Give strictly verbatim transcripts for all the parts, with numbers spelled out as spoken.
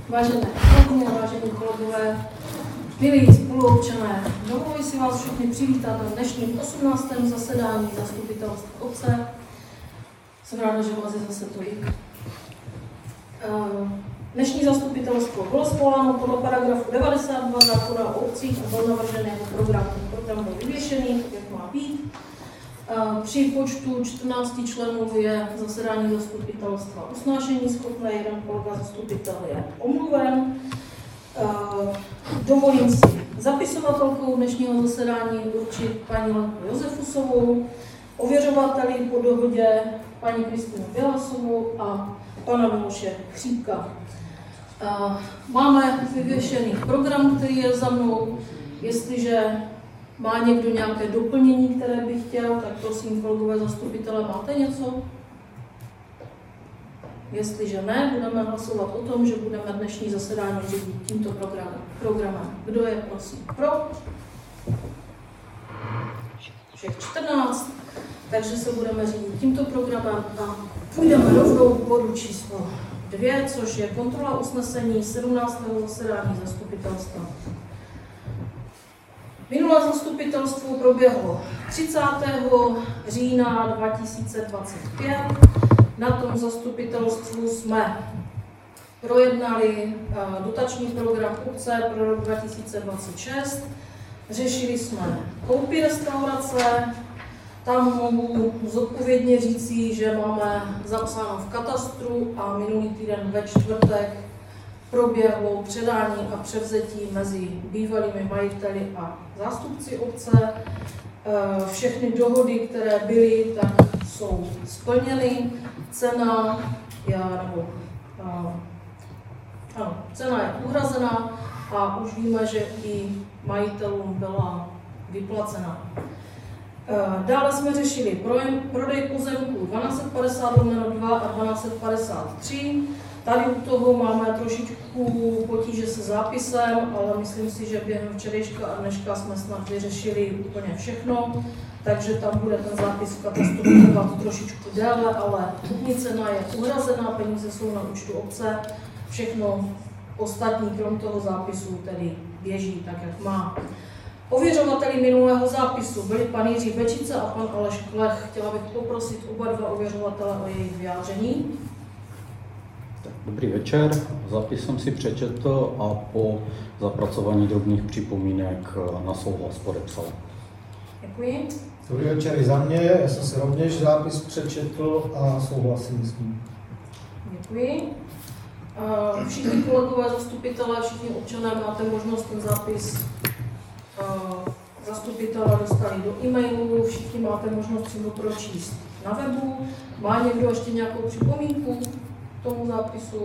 Vážené kolegyně, vážení kolegové, milí spoluobčané, dovoluji si vás všechny přivítat na dnešním osmnáctém zasedání zastupitelstva obce. Jsem ráda, že vás je zase tolik. Dnešní zastupitelstvo bylo svoláno podle paragrafu devadesát dva zákona o obcích a byl navržen jako program. Program byl vyvěšený, tak jak má být. Při počtu čtrnácti členů je zasedání zastupitelstva usnášení schopné, jeden kolega zastupitel je omluven. Dovolím si zapisovatelkou dnešního zasedání určit paní Lenku Josefusovou, ověřovateli po dohodě paní Kristýnu Bělasovou a pana Miloše Chřípka. Máme vyvěšený program, který je za mnou. Jestliže má někdo nějaké doplnění, které by chtěl, tak prosím, kolegové zastupitelé, máte něco? Jestliže ne, budeme hlasovat o tom, že budeme dnešní zasedání řídit tímto programem. programem. Kdo je, prosím, pro? Všech čtrnáct, takže se budeme řídit tímto programem a půjdeme rovnou k bodu číslo dvě, což je kontrola usnesení sedmnáctého zasedání zastupitelstva. Minulé zastupitelstvo proběhlo třicátého října dva tisíce dvacet pět. Na tom zastupitelstvu jsme projednali dotační program obce pro rok dva tisíce dvacet šest. Řešili jsme koupy restaurace. Tam mohu zodpovědně říci, že máme zapsáno v katastru a minulý týden ve čtvrtek proběhlo předání a převzetí mezi bývalými majiteli a zástupci obce. Všechny dohody, které byly, tak jsou splněny. Cena, já, nebo, ano, cena je uhrazena a už víme, že i majitelům byla vyplacena. Dále jsme řešili prodej pozemků dvanáct padesát dva a dvanáct padesát tři. Tady u toho máme trošičku potíže se zápisem, ale myslím si, že během včerejška a dneška jsme snad vyřešili úplně všechno, takže tam bude ten zápis v katastru trvat trošičku déle, ale kupní cena je uhrazená, peníze jsou na účtu obce, všechno ostatní krom toho zápisu tedy běží tak, jak má. Ověřovateli minulého zápisu byli pan Jiří Bečice a pan Aleš Klech. Chtěla bych poprosit oba dva ověřovatele o jejich vyjádření. Dobrý večer, zápis jsem si přečetl a po zapracování drobných připomínek na souhlas podepsal. Děkuji. Dobrý večer i za mě, já jsem si rovněž zápis přečetl a souhlasím s ním. Děkuji. Všichni kolegové zastupitelé, všichni občané máte možnost ten zápis zastupitelé dostali do e-mailu, všichni máte možnost si ho pročíst na webu. Má někdo ještě nějakou připomínku k tomu zápisu?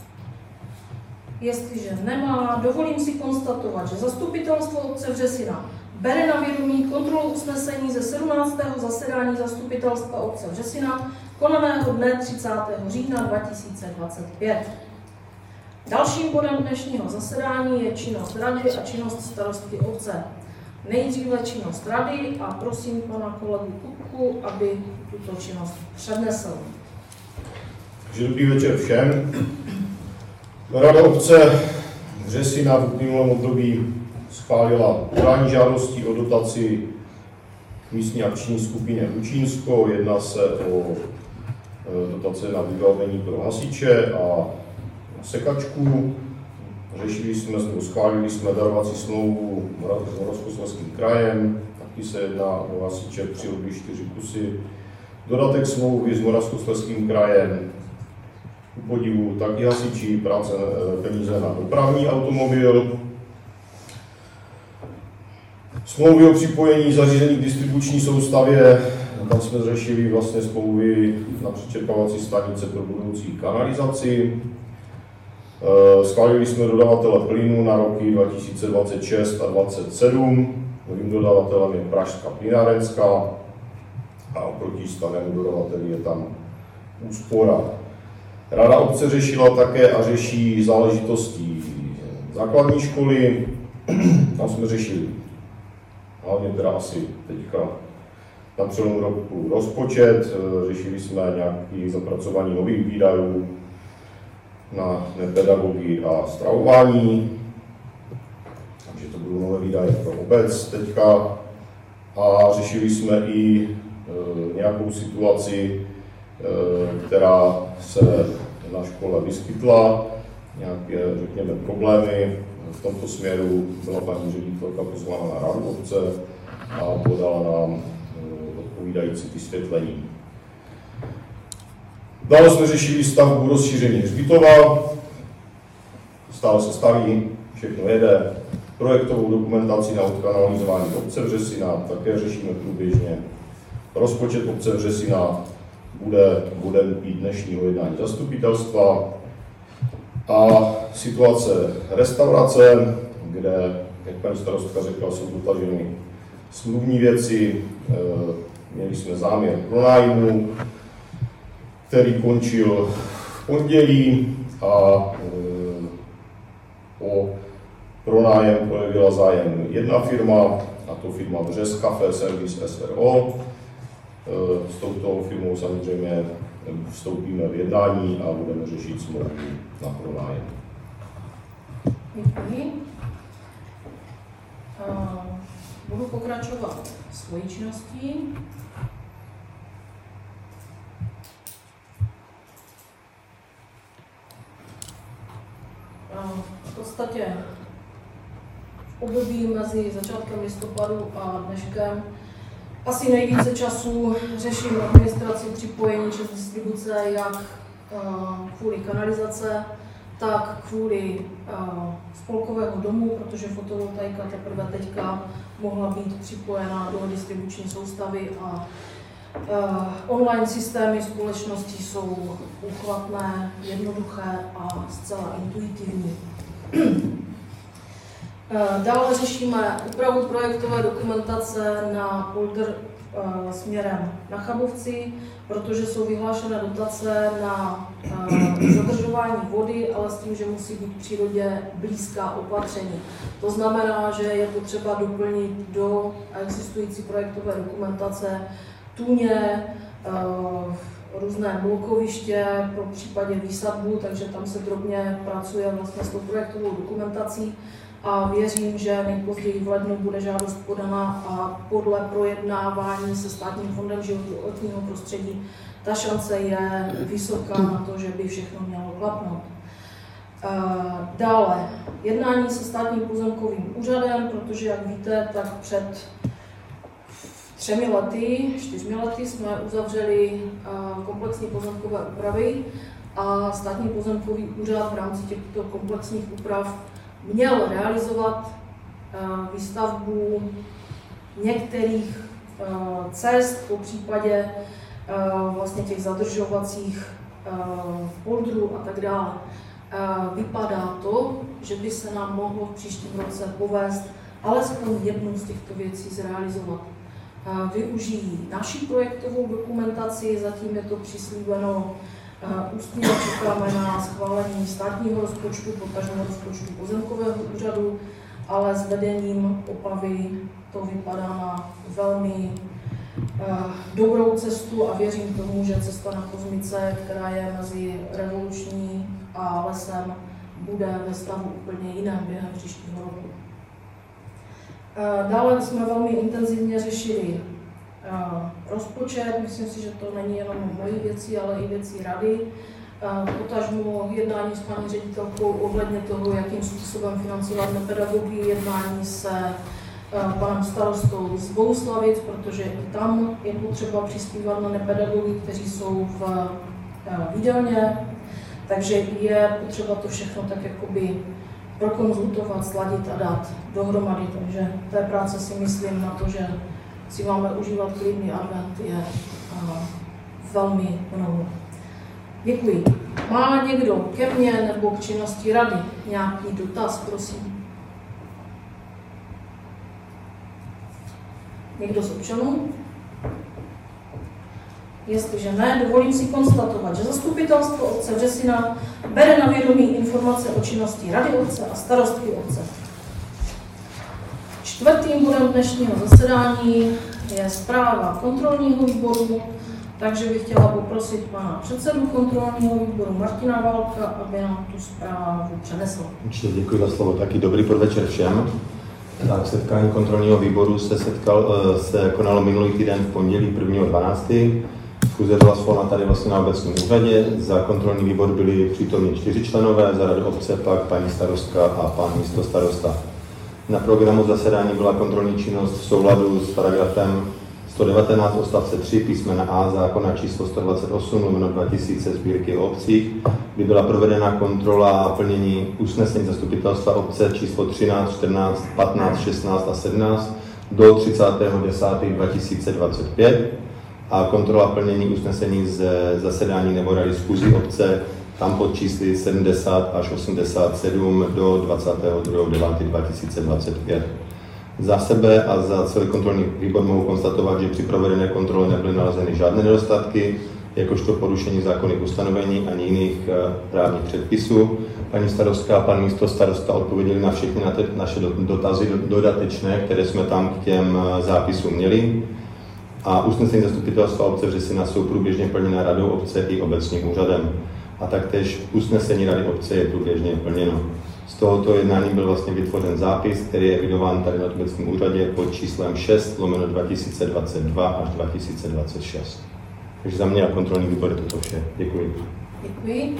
Jestliže nemá, dovolím si konstatovat, že zastupitelstvo obce Vřesina bere na vědomí kontrolu usnesení ze sedmnáctého zasedání zastupitelstva obce Vřesina, konaného dne třicátého října dva tisíce dvacet pět. Dalším bodem dnešního zasedání je činnost rady a činnost starostky obce. Nejdříve činnost rady a prosím pana kolegu Kupku, aby tuto činnost přednesl. Dobrý večer všem. Rada obce Vřesina v minulém období schválila podání žádostí o dotaci místní akční skupině Lučínsko. Jedná se o dotace na vybavení pro hasiče a sekačku. Řešili jsme, schválili jsme darovací smlouvu s Moravskoslezským krajem, taky se jedná o hasiče při obě čtyři kusy. Dodatek smlouvy s Moravskoslezským krajem, u podivu taky hasiči, práce, peníze na dopravní automobil. Smlouvy o připojení zařízení k distribuční soustavě, tam jsme řešili vlastně smlouvy na přečerpávací stanice pro budoucí kanalizaci. Schválili jsme dodavatele plynu na roky dva tisíce dvacet šest a dvacet sedm. Novým dodavatelem je Pražská plynárenská a oproti stavému dodavateli je tam úspora. Rada obce řešila také a řeší záležitosti základní školy. Tam jsme řešili hlavně teda asi teďka na přelomu roku rozpočet, řešili jsme nějaké zapracování nových výdajů. na nepedagogii a stravování, takže to budou nové výdaje pro obec teďka. A řešili jsme i e, nějakou situaci, e, která se na škole vyskytla, nějaké, řekněme, problémy. V tomto směru byla paní ředitelka pozvána na radu obce a podala nám e, odpovídající vysvětlení. Dále jsme řešili stavbu rozšíření hřbitova, stále se staví, všechno jede. Projektovou dokumentaci na odkanalizování obce Vřesina také řešíme průběžně. Rozpočet obce Vřesina bude, bude mít dnešního jednání zastupitelstva. A situace restaurace, kde, jak paní starostka řekla, jsou dotaženy smluvní věci. Měli jsme záměr pronájmu, který končil v pondělí a o pronájem projevila zájem jedna firma, a to firma Břes Café Service S R O. S touto firmou samozřejmě vstoupíme v jednání a budeme řešit smlouvu na pronájem. Děkuji. Budu pokračovat svojí činností. V podstatě v období mezi začátkem listopadu a dneškem asi nejvíce času řeším administraci připojení či distribuce jak kvůli kanalizace, tak kvůli spolkového domu, protože fotovoltaika teprve teďka mohla být připojena do distribuční soustavy a online systémy společnosti jsou úchvatné, jednoduché a zcela intuitivní. Dále řešíme úpravu projektové dokumentace na polder směrem na Chabovci, protože jsou vyhlášené dotace na zadržování vody, ale s tím, že musí být v přírodě blízká opatření. To znamená, že je potřeba doplnit do existující projektové dokumentace tůně, různé blokoviště pro případě výsadbu, takže tam se drobně pracuje vlastně s tou projektovou dokumentací a věřím, že nejpozději v lednu bude žádost podaná a podle projednávání se Státním fondem životního prostředí ta šance je vysoká na to, že by všechno mělo klapnout. Dále jednání se Státním pozemkovým úřadem, protože jak víte, tak před třemi lety, čtyřmi lety jsme uzavřeli komplexní pozemkové úpravy a Státní pozemkový úřad v rámci těchto komplexních úprav měl realizovat výstavbu některých cest, po případě vlastně těch zadržovacích poldrů a tak dále. Vypadá to, že by se nám mohlo v příštím roce povést alespoň jednu z těchto věcí zrealizovat. Využijí naši projektovou dokumentaci, zatím je to přislíbeno ústně, čekáme na schválení státního rozpočtu, potažmo rozpočtu pozemkového úřadu, ale s vedením Opavy to vypadá na velmi dobrou cestu a věřím tomu, že cesta na Kozmice, která je mezi Revoluční a lesem, bude ve stavu úplně jiném během příštího roku. Dále jsme velmi intenzivně řešili rozpočet, myslím si, že to není jenom mojí věcí, ale i věcí rady. Potažmo jednání s paní ředitelkou ohledně toho, jakým způsobem financovat nepedagogii, jednání se panem starostou z Bohuslavic, protože i tam je potřeba přispívat na nepedagogy, kteří jsou v jídelně, takže je potřeba to všechno tak jakoby prokonzultovat, sladit a dát dohromady, takže té práce si myslím na to, že si máme užívat klidný advent, je velmi mnoho. Děkuji. Má někdo ke mně nebo k činnosti rady nějaký dotaz, prosím? Někdo z občanů? Jestliže ne, dovolím si konstatovat, že zastupitelstvo obce Vřesina bere na vědomí informace o činnosti rady obce a starostky obce. Čtvrtým bodem dnešního zasedání je zpráva kontrolního výboru Takže bych chtěla poprosit pana předsedu kontrolního výboru Martina Válka, aby nám tu zprávu přenesl. Určitě děkuji za slovo. Taky dobrý podvečer všem. Tak setkání kontrolního výboru se, setkal, se konalo minulý týden v pondělí prvního dvanáctého Schůze byla svolána tady vlastně na obecním úřadě. Za kontrolní výbor byli přítomni čtyři členové, za radu obce pak paní starostka a pan místostarosta. Na programu zasedání byla kontrolní činnost v souladu s paragrafem sto devatenáct odstavce tři písmena A zákona číslo sto dvacet osm lomeno dva tisíce sbírky o obcích, kdy byla provedena kontrola plnění usnesení zastupitelstva obce číslo třináct, čtrnáct, patnáct, šestnáct a sedmnáct do třicátého desátého dva tisíce dvacet pět a kontrola plnění usnesení ze zasedání nebo rady schůzí obce tam pod čísly sedmdesát až osmdesát sedm do dvacátého druhého devátého dva tisíce dvacet pět. Za sebe a za celý kontrolní výbor mohu konstatovat, že při provedené kontrole nebyly nalezeny žádné nedostatky, jakožto porušení zákonných ustanovení ani jiných právních předpisů. Paní starostka a pan místostarosta odpověděli na všechny naše dotazy dodatečné, které jsme tam k těm zápisům měli. A usnesení zastupitelstva obce Vřesina jsou průběžně plněna radou obce i obecním úřadem. A taktéž usnesení rady obce je průběžně plněno. Z tohoto jednání byl vlastně vytvořen zápis, který je evidován tady na obecním úřadě pod číslem šest lomeno dva tisíce dvacet dva až dva tisíce dvacet šest. Takže za mě a kontrolní výbor je toto vše. Děkuji. Děkuji.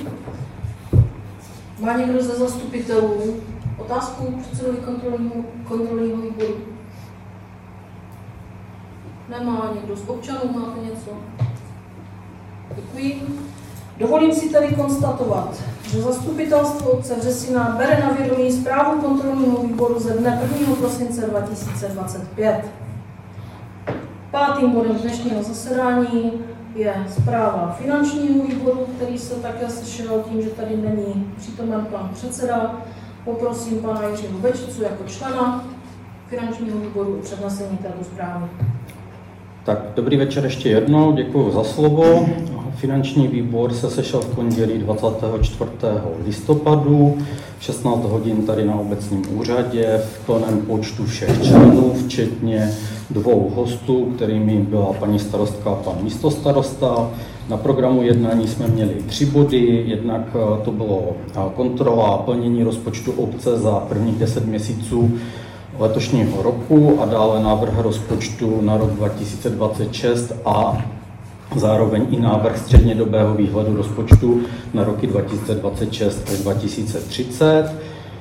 Má někdo ze zastupitelů otázku předsedovi kontrolního, kontrolního výboru? Nemá někdo z občanů, máte něco? Děkuji. Dovolím si tedy konstatovat, že zastupitelstvo obce Vřesina bere na vědomí zprávu kontrolního výboru ze dne prvního prosince dva tisíce dvacet pět. Pátým bodem dnešního zasedání je zpráva finančního výboru, který se také sešel tím, že tady není přítomen pan předseda. Poprosím pana Jiřího Bečicu jako člena finančního výboru o přednesení této zprávy. Tak, dobrý večer ještě jednou, děkuji za slovo. Finanční výbor se sešel v pondělí dvacátého čtvrtého listopadu, šestnáct hodin tady na obecním úřadě, v plném počtu všech členů, včetně dvou hostů, kterými byla paní starostka a pan místostarosta. Na programu jednání jsme měli tři body, jednak to bylo kontrola plnění rozpočtu obce za prvních deset měsíců letošního roku a dále návrh rozpočtu na rok dva tisíce dvacet šest a zároveň i návrh střednědobého výhledu rozpočtu na roky dva tisíce dvacet šest až dva tisíce třicet.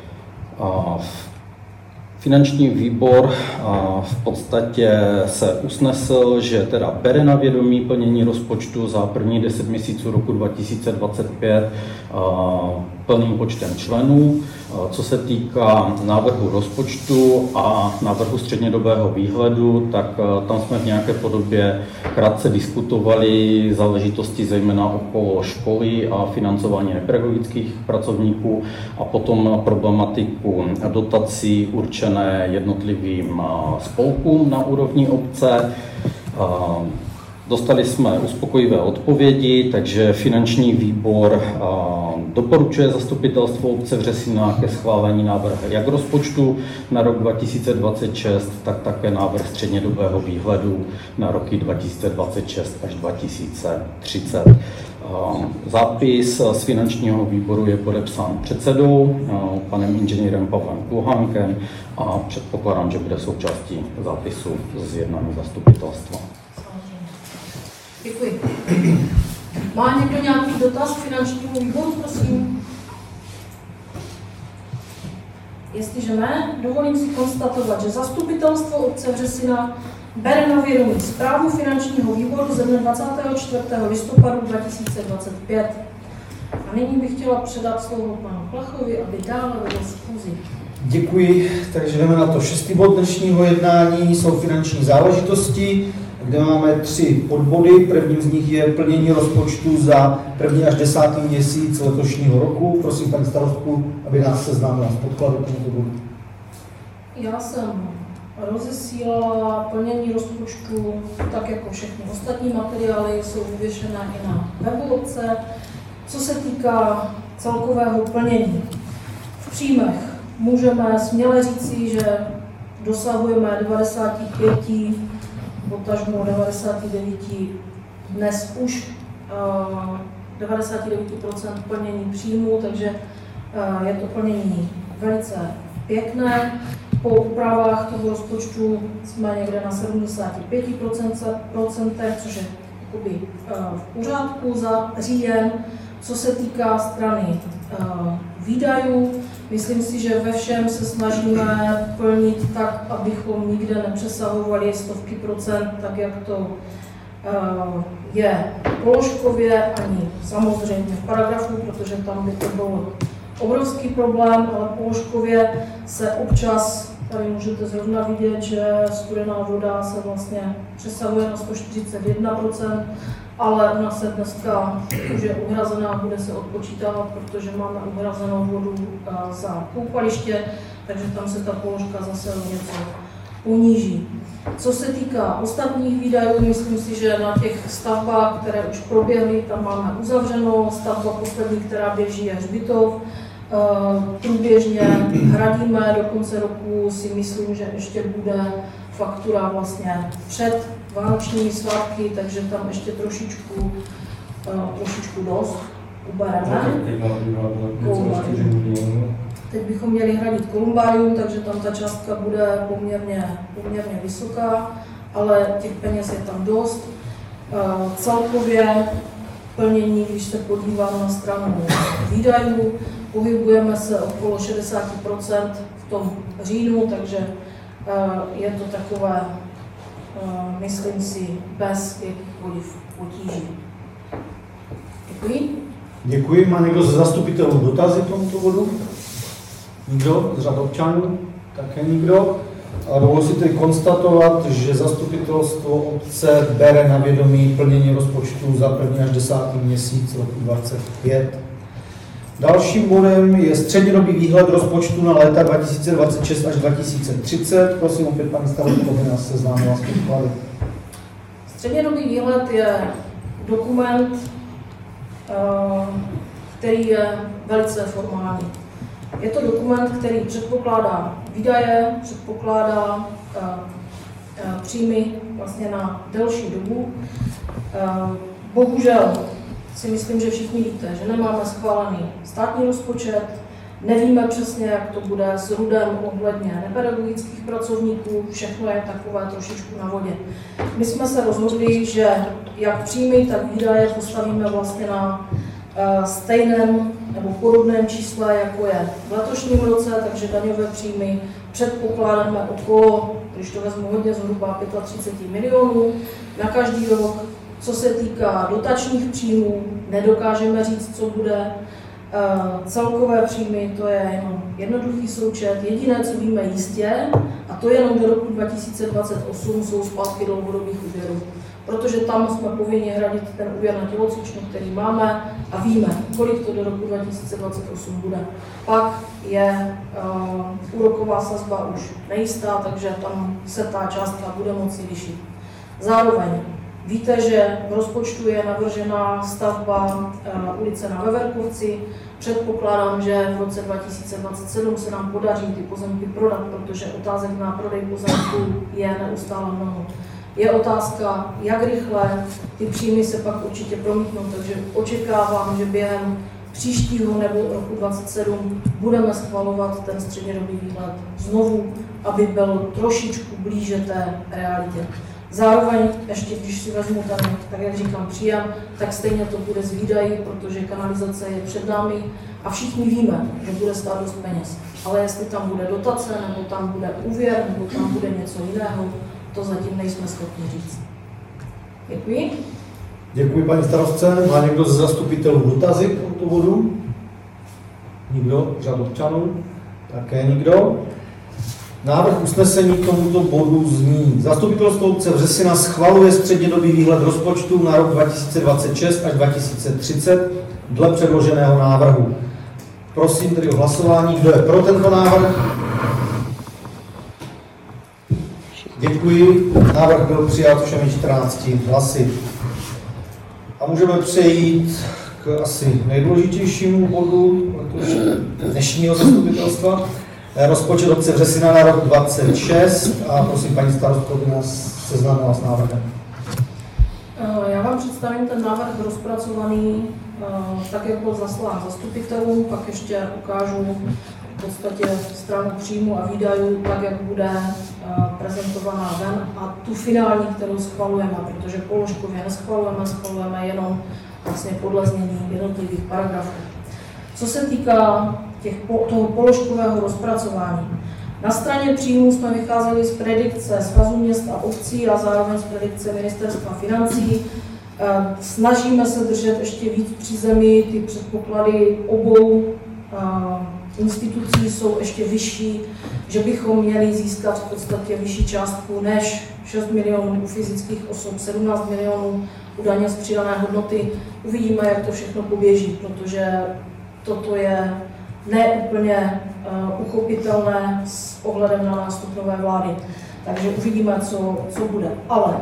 A finanční výbor v podstatě se usnesl, že teda bere na vědomí plnění rozpočtu za první deset měsíců roku dva tisíce dvacet pět plným počtem členů. Co se týká návrhu rozpočtu a návrhu střednědobého výhledu, tak tam jsme v nějaké podobě krátce diskutovali záležitosti zejména okolo školy a financování nepedagogických pracovníků a potom problematiku dotací určené jednotlivým spolkům na úrovni obce. Dostali jsme uspokojivé odpovědi, takže finanční výbor doporučuje zastupitelstvo obce Vřesina ke schválení návrhu jak rozpočtu na rok dva tisíce dvacet šest, tak také návrh střednědobého výhledu na roky dva tisíce dvacet šest až dva tisíce třicet. Zápis z finančního výboru je podepsán předsedou, panem inženýrem Pavlem Kluhánkem a předpokládám, že bude součástí zápisu z jednání zastupitelstva. Děkuji. Má někdo nějaký dotaz k finančnímu výboru, prosím? Jestliže ne, dovolím si konstatovat, že zastupitelstvo obce Vřesina bere na vědomí zprávu finančního výboru ze dne dvacátého čtvrtého listopadu dva tisíce dvacet pět. A nyní bych chtěla předat slovo panu Plachovi, aby dále vedl schůzi. Děkuji, takže jdeme na to. Šestý bod dnešního jednání jsou finanční záležitosti, kde máme tři podbody. Prvním z nich je plnění rozpočtu za první až desátý měsíc letošního roku. Prosím paní starostku, aby nás seznámila s podklady tomuto bodu. Já jsem rozesílala plnění rozpočtu, tak jako všechny ostatní materiály jsou vyvěšené i na webu obce. Co se týká celkového plnění v příjmech, můžeme směle říci, že dosahujeme devadesát pět, potažmo devadesát devět dnes už devadesát devět procent plnění příjmů, takže je to plnění velice pěkné. Po úpravách toho rozpočtu jsme někde na sedmdesát pět procent, což je jakoby v pořádku za říjen. Co se týká strany výdajů, myslím si, že ve všem se snažíme plnit tak, abychom nikde nepřesahovali stovky procent, tak jak to je položkově, ani samozřejmě v paragrafu, protože tam by to byl obrovský problém, ale položkově se občas, tady můžete zrovna vidět, že studená voda se vlastně přesahuje na sto čtyřicet jedna procent, ale ona se dneska už je uhrazená, bude se odpočítávat, protože máme uhrazenou vodu za koupaliště, takže tam se ta položka zase o něco poníží. Co se týká ostatních výdajů, myslím si, že na těch stavbách, které už proběhly, tam máme uzavřeno. Stavba poslední, která běží, je hřbitov. Průběžně hradíme, do konce roku si myslím, že ještě bude faktura vlastně před vánočními svátky, takže tam ještě trošičku, trošičku dost ubereme. Teď bychom měli hradit kolumbárium, takže tam ta částka bude poměrně, poměrně vysoká, ale těch peněz je tam dost. Celkově plnění, když se podívám na stranu výdajů, pohybujeme se okolo šedesát procent v tom říjnu, takže je to takové, myslím si, bez jakýchkoliv potíží. Děkuji. Děkuji. Má někdo ze zastupitelů dotazy k tomuto bodu? Nikdo z řad občanů? Také nikdo. A dovolím si tedy konstatovat, že zastupitelstvo obce bere na vědomí plnění rozpočtu za první až desátý měsíc roku dvacet pět. Dalším bodem je střednědobý výhled rozpočtu na léta dva tisíce dvacet šest až dva tisíce třicet. Prosím opět paní starostku, aby nás seznámila s podklady. Střednědobý výhled je dokument, který je velice formální. Je to dokument, který předpokládá výdaje, předpokládá uh, uh, příjmy vlastně na delší dobu. Uh, bohužel si myslím, že všichni víte, že nemáme schválený státní rozpočet, nevíme přesně, jak to bude s RUDem ohledně nepedagogických pracovníků, všechno je takové trošičku na vodě. My jsme se rozhodli, že jak příjmy, tak výdaje postavíme vlastně na uh, stejném nebo podobném čísle, jako je v letošním roce, takže daňové příjmy předpokládáme okolo, když to vezmu hodně, zhruba třicet pět milionů na každý rok. Co se týká dotačních příjmů, nedokážeme říct, co bude. Celkové příjmy, to je jenom jednoduchý součet. Jediné, co víme jistě, a to jenom do roku dva tisíce dvacet osm, jsou splátky dlouhodobých úvěrů. Protože tam jsme povinni hradit ten úvěr na tělocvičnu, který máme, a víme, kolik to do roku dva tisíce dvacet osm bude. Pak je uh, úroková sazba už nejistá, takže tam se ta částka bude moci lišit. Zároveň víte, že v rozpočtu je navržena stavba uh, ulice na Veverkovci. Předpokládám, že v roce dva tisíce dvacet sedm se nám podaří ty pozemky prodat, protože otázek na prodej pozemků je neustále mnoho. Je otázka, jak rychle ty příjmy se pak určitě promítnou, takže očekávám, že během příštího nebo roku dvacet sedm budeme schvalovat ten střednědobý výhled znovu, aby byl trošičku blíže té realitě. Zároveň, ještě když si vezmu ten, tak jak říkám, příjem, tak stejně to bude z výdají, protože kanalizace je před námi a všichni víme, že bude stát dost peněz. Ale jestli tam bude dotace, nebo tam bude úvěr, nebo tam bude něco jiného, to zatím nejsme schopni říct. Děkuji. Děkuji paní starostce. Má někdo ze zastupitelů dotazy k tomuto bodu? Nikdo? Řad občanů? Také nikdo. Návrh usnesení k tomuto bodu zní: Zastupitelstvo obce Vřesina schvaluje střednědobý výhled rozpočtu na rok dva tisíce dvacet šest až dva tisíce třicet dle předloženého návrhu. Prosím tedy o hlasování. Kdo je pro tento návrh? Děkuji. Návrh byl přijat všemi čtrnácti hlasy. A můžeme přejít k asi nejdůležitějšímu bodu dnešního zastupitelstva. Rozpočet obce Vřesina na rok dvacet šest a prosím paní starostku, aby nás seznámila s návrhem. Já Já vám představím ten návrh rozpracovaný, tak jak byl zaslán zastupitelům, pak ještě ukážu v podstatě stranu příjmu a výdajů, tak jak bude prezentovaná ven, a tu finální, kterou schvalujeme, protože položkově neschvalujeme, schvalujeme jenom vlastně podle znění jednotlivých paragrafů. Co se týká těch, toho položkového rozpracování, na straně příjmů jsme vycházeli z predikce Svazu měst a obcí a zároveň z predikce Ministerstva financí. Snažíme se držet ještě víc při zemi, ty předpoklady obou institucí jsou ještě vyšší, že bychom měli získat v podstatě vyšší částku než šest milionů u fyzických osob, sedmnáct milionů u daně z přidané hodnoty. Uvidíme, jak to všechno poběží, protože toto je neúplně uh, uchopitelné s ohledem na nástup nové vlády. Takže uvidíme, co, co bude. Ale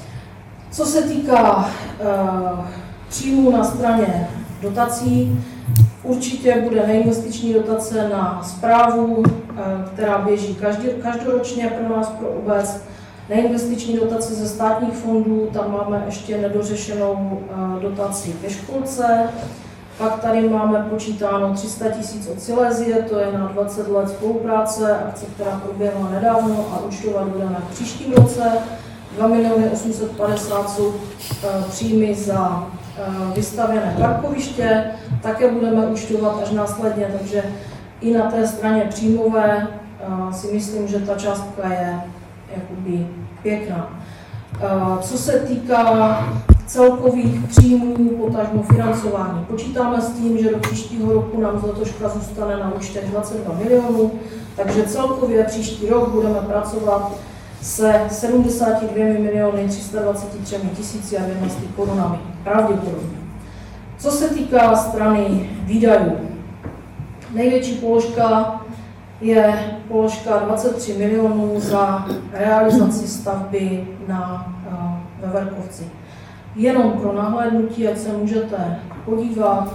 co se týká uh, příjmů na straně dotací, určitě bude neinvestiční dotace na správu, uh, která běží každý, každoročně pro nás, pro obec. Neinvestiční dotace ze státních fondů, tam máme ještě nedořešenou uh, dotaci ke školce. Pak tady máme počítáno tři sta tisíc od Silézie, to je na dvacet let spolupráce, akce, která proběhla nedávno a účtovat budeme v příštím roce. dva miliony osm set padesát jsou e, příjmy za e, vystavěné parkoviště, také budeme účtovat až následně, takže i na té straně příjmové e, si myslím, že ta částka je jakoby pěkná. E, co se týká celkových příjmů, potažmo financování. Počítáme s tím, že do příštího roku nám z letoška zůstane na účtech dvacet dva milionů, takže celkově příští rok budeme pracovat se sedmdesáti dvěma miliony tři sta dvaceti třemi tisíci a dvěma sty korunami. Pravděpodobně. Co se týká strany výdajů, největší položka je položka dvacet tři milionů za realizaci stavby na uh, ve Verkovci. Jenom pro nahlédnutí, ať se můžete podívat,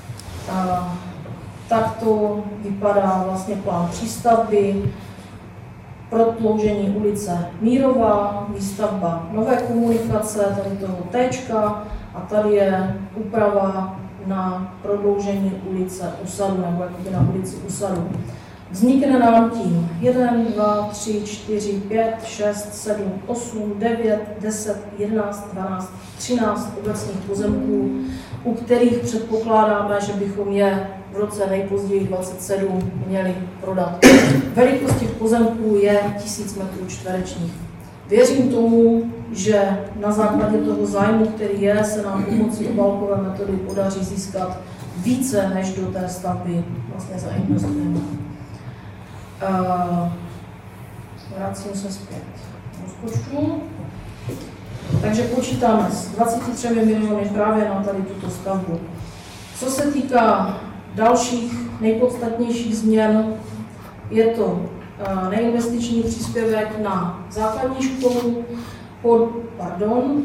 tak to vypadá vlastně plán přístavby, prodloužení ulice Mírová, výstavba nové komunikace, tady toho Téčka, a tady je úprava na prodloužení ulice Usadu, nebo jakoby na ulici Usadu. Vznikne nám tím jedna, dva, tři, čtyři, pět, šest, sedm, osm, devět, deset, jedenáct, dvanáct, třináct obecních pozemků, u kterých předpokládáme, že bychom je v roce nejpozději dvacet sedm měli prodat. Velikost těch pozemků je tisíc metrů čtverečních. Věřím tomu, že na základě toho zájmu, který je, se nám pomocí obálkové metody podaří získat více, než do té stavby vlastně zainvestujeme. Uh, vracím se zpět k rozpočtu. Takže počítáme s dvaceti třemi miliony právě na tady tuto stavbu. Co se týká dalších nejpodstatnějších změn, je to uh, neinvestiční příspěvek na základní školu, pod, pardon,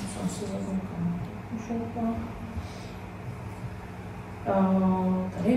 uh, tady.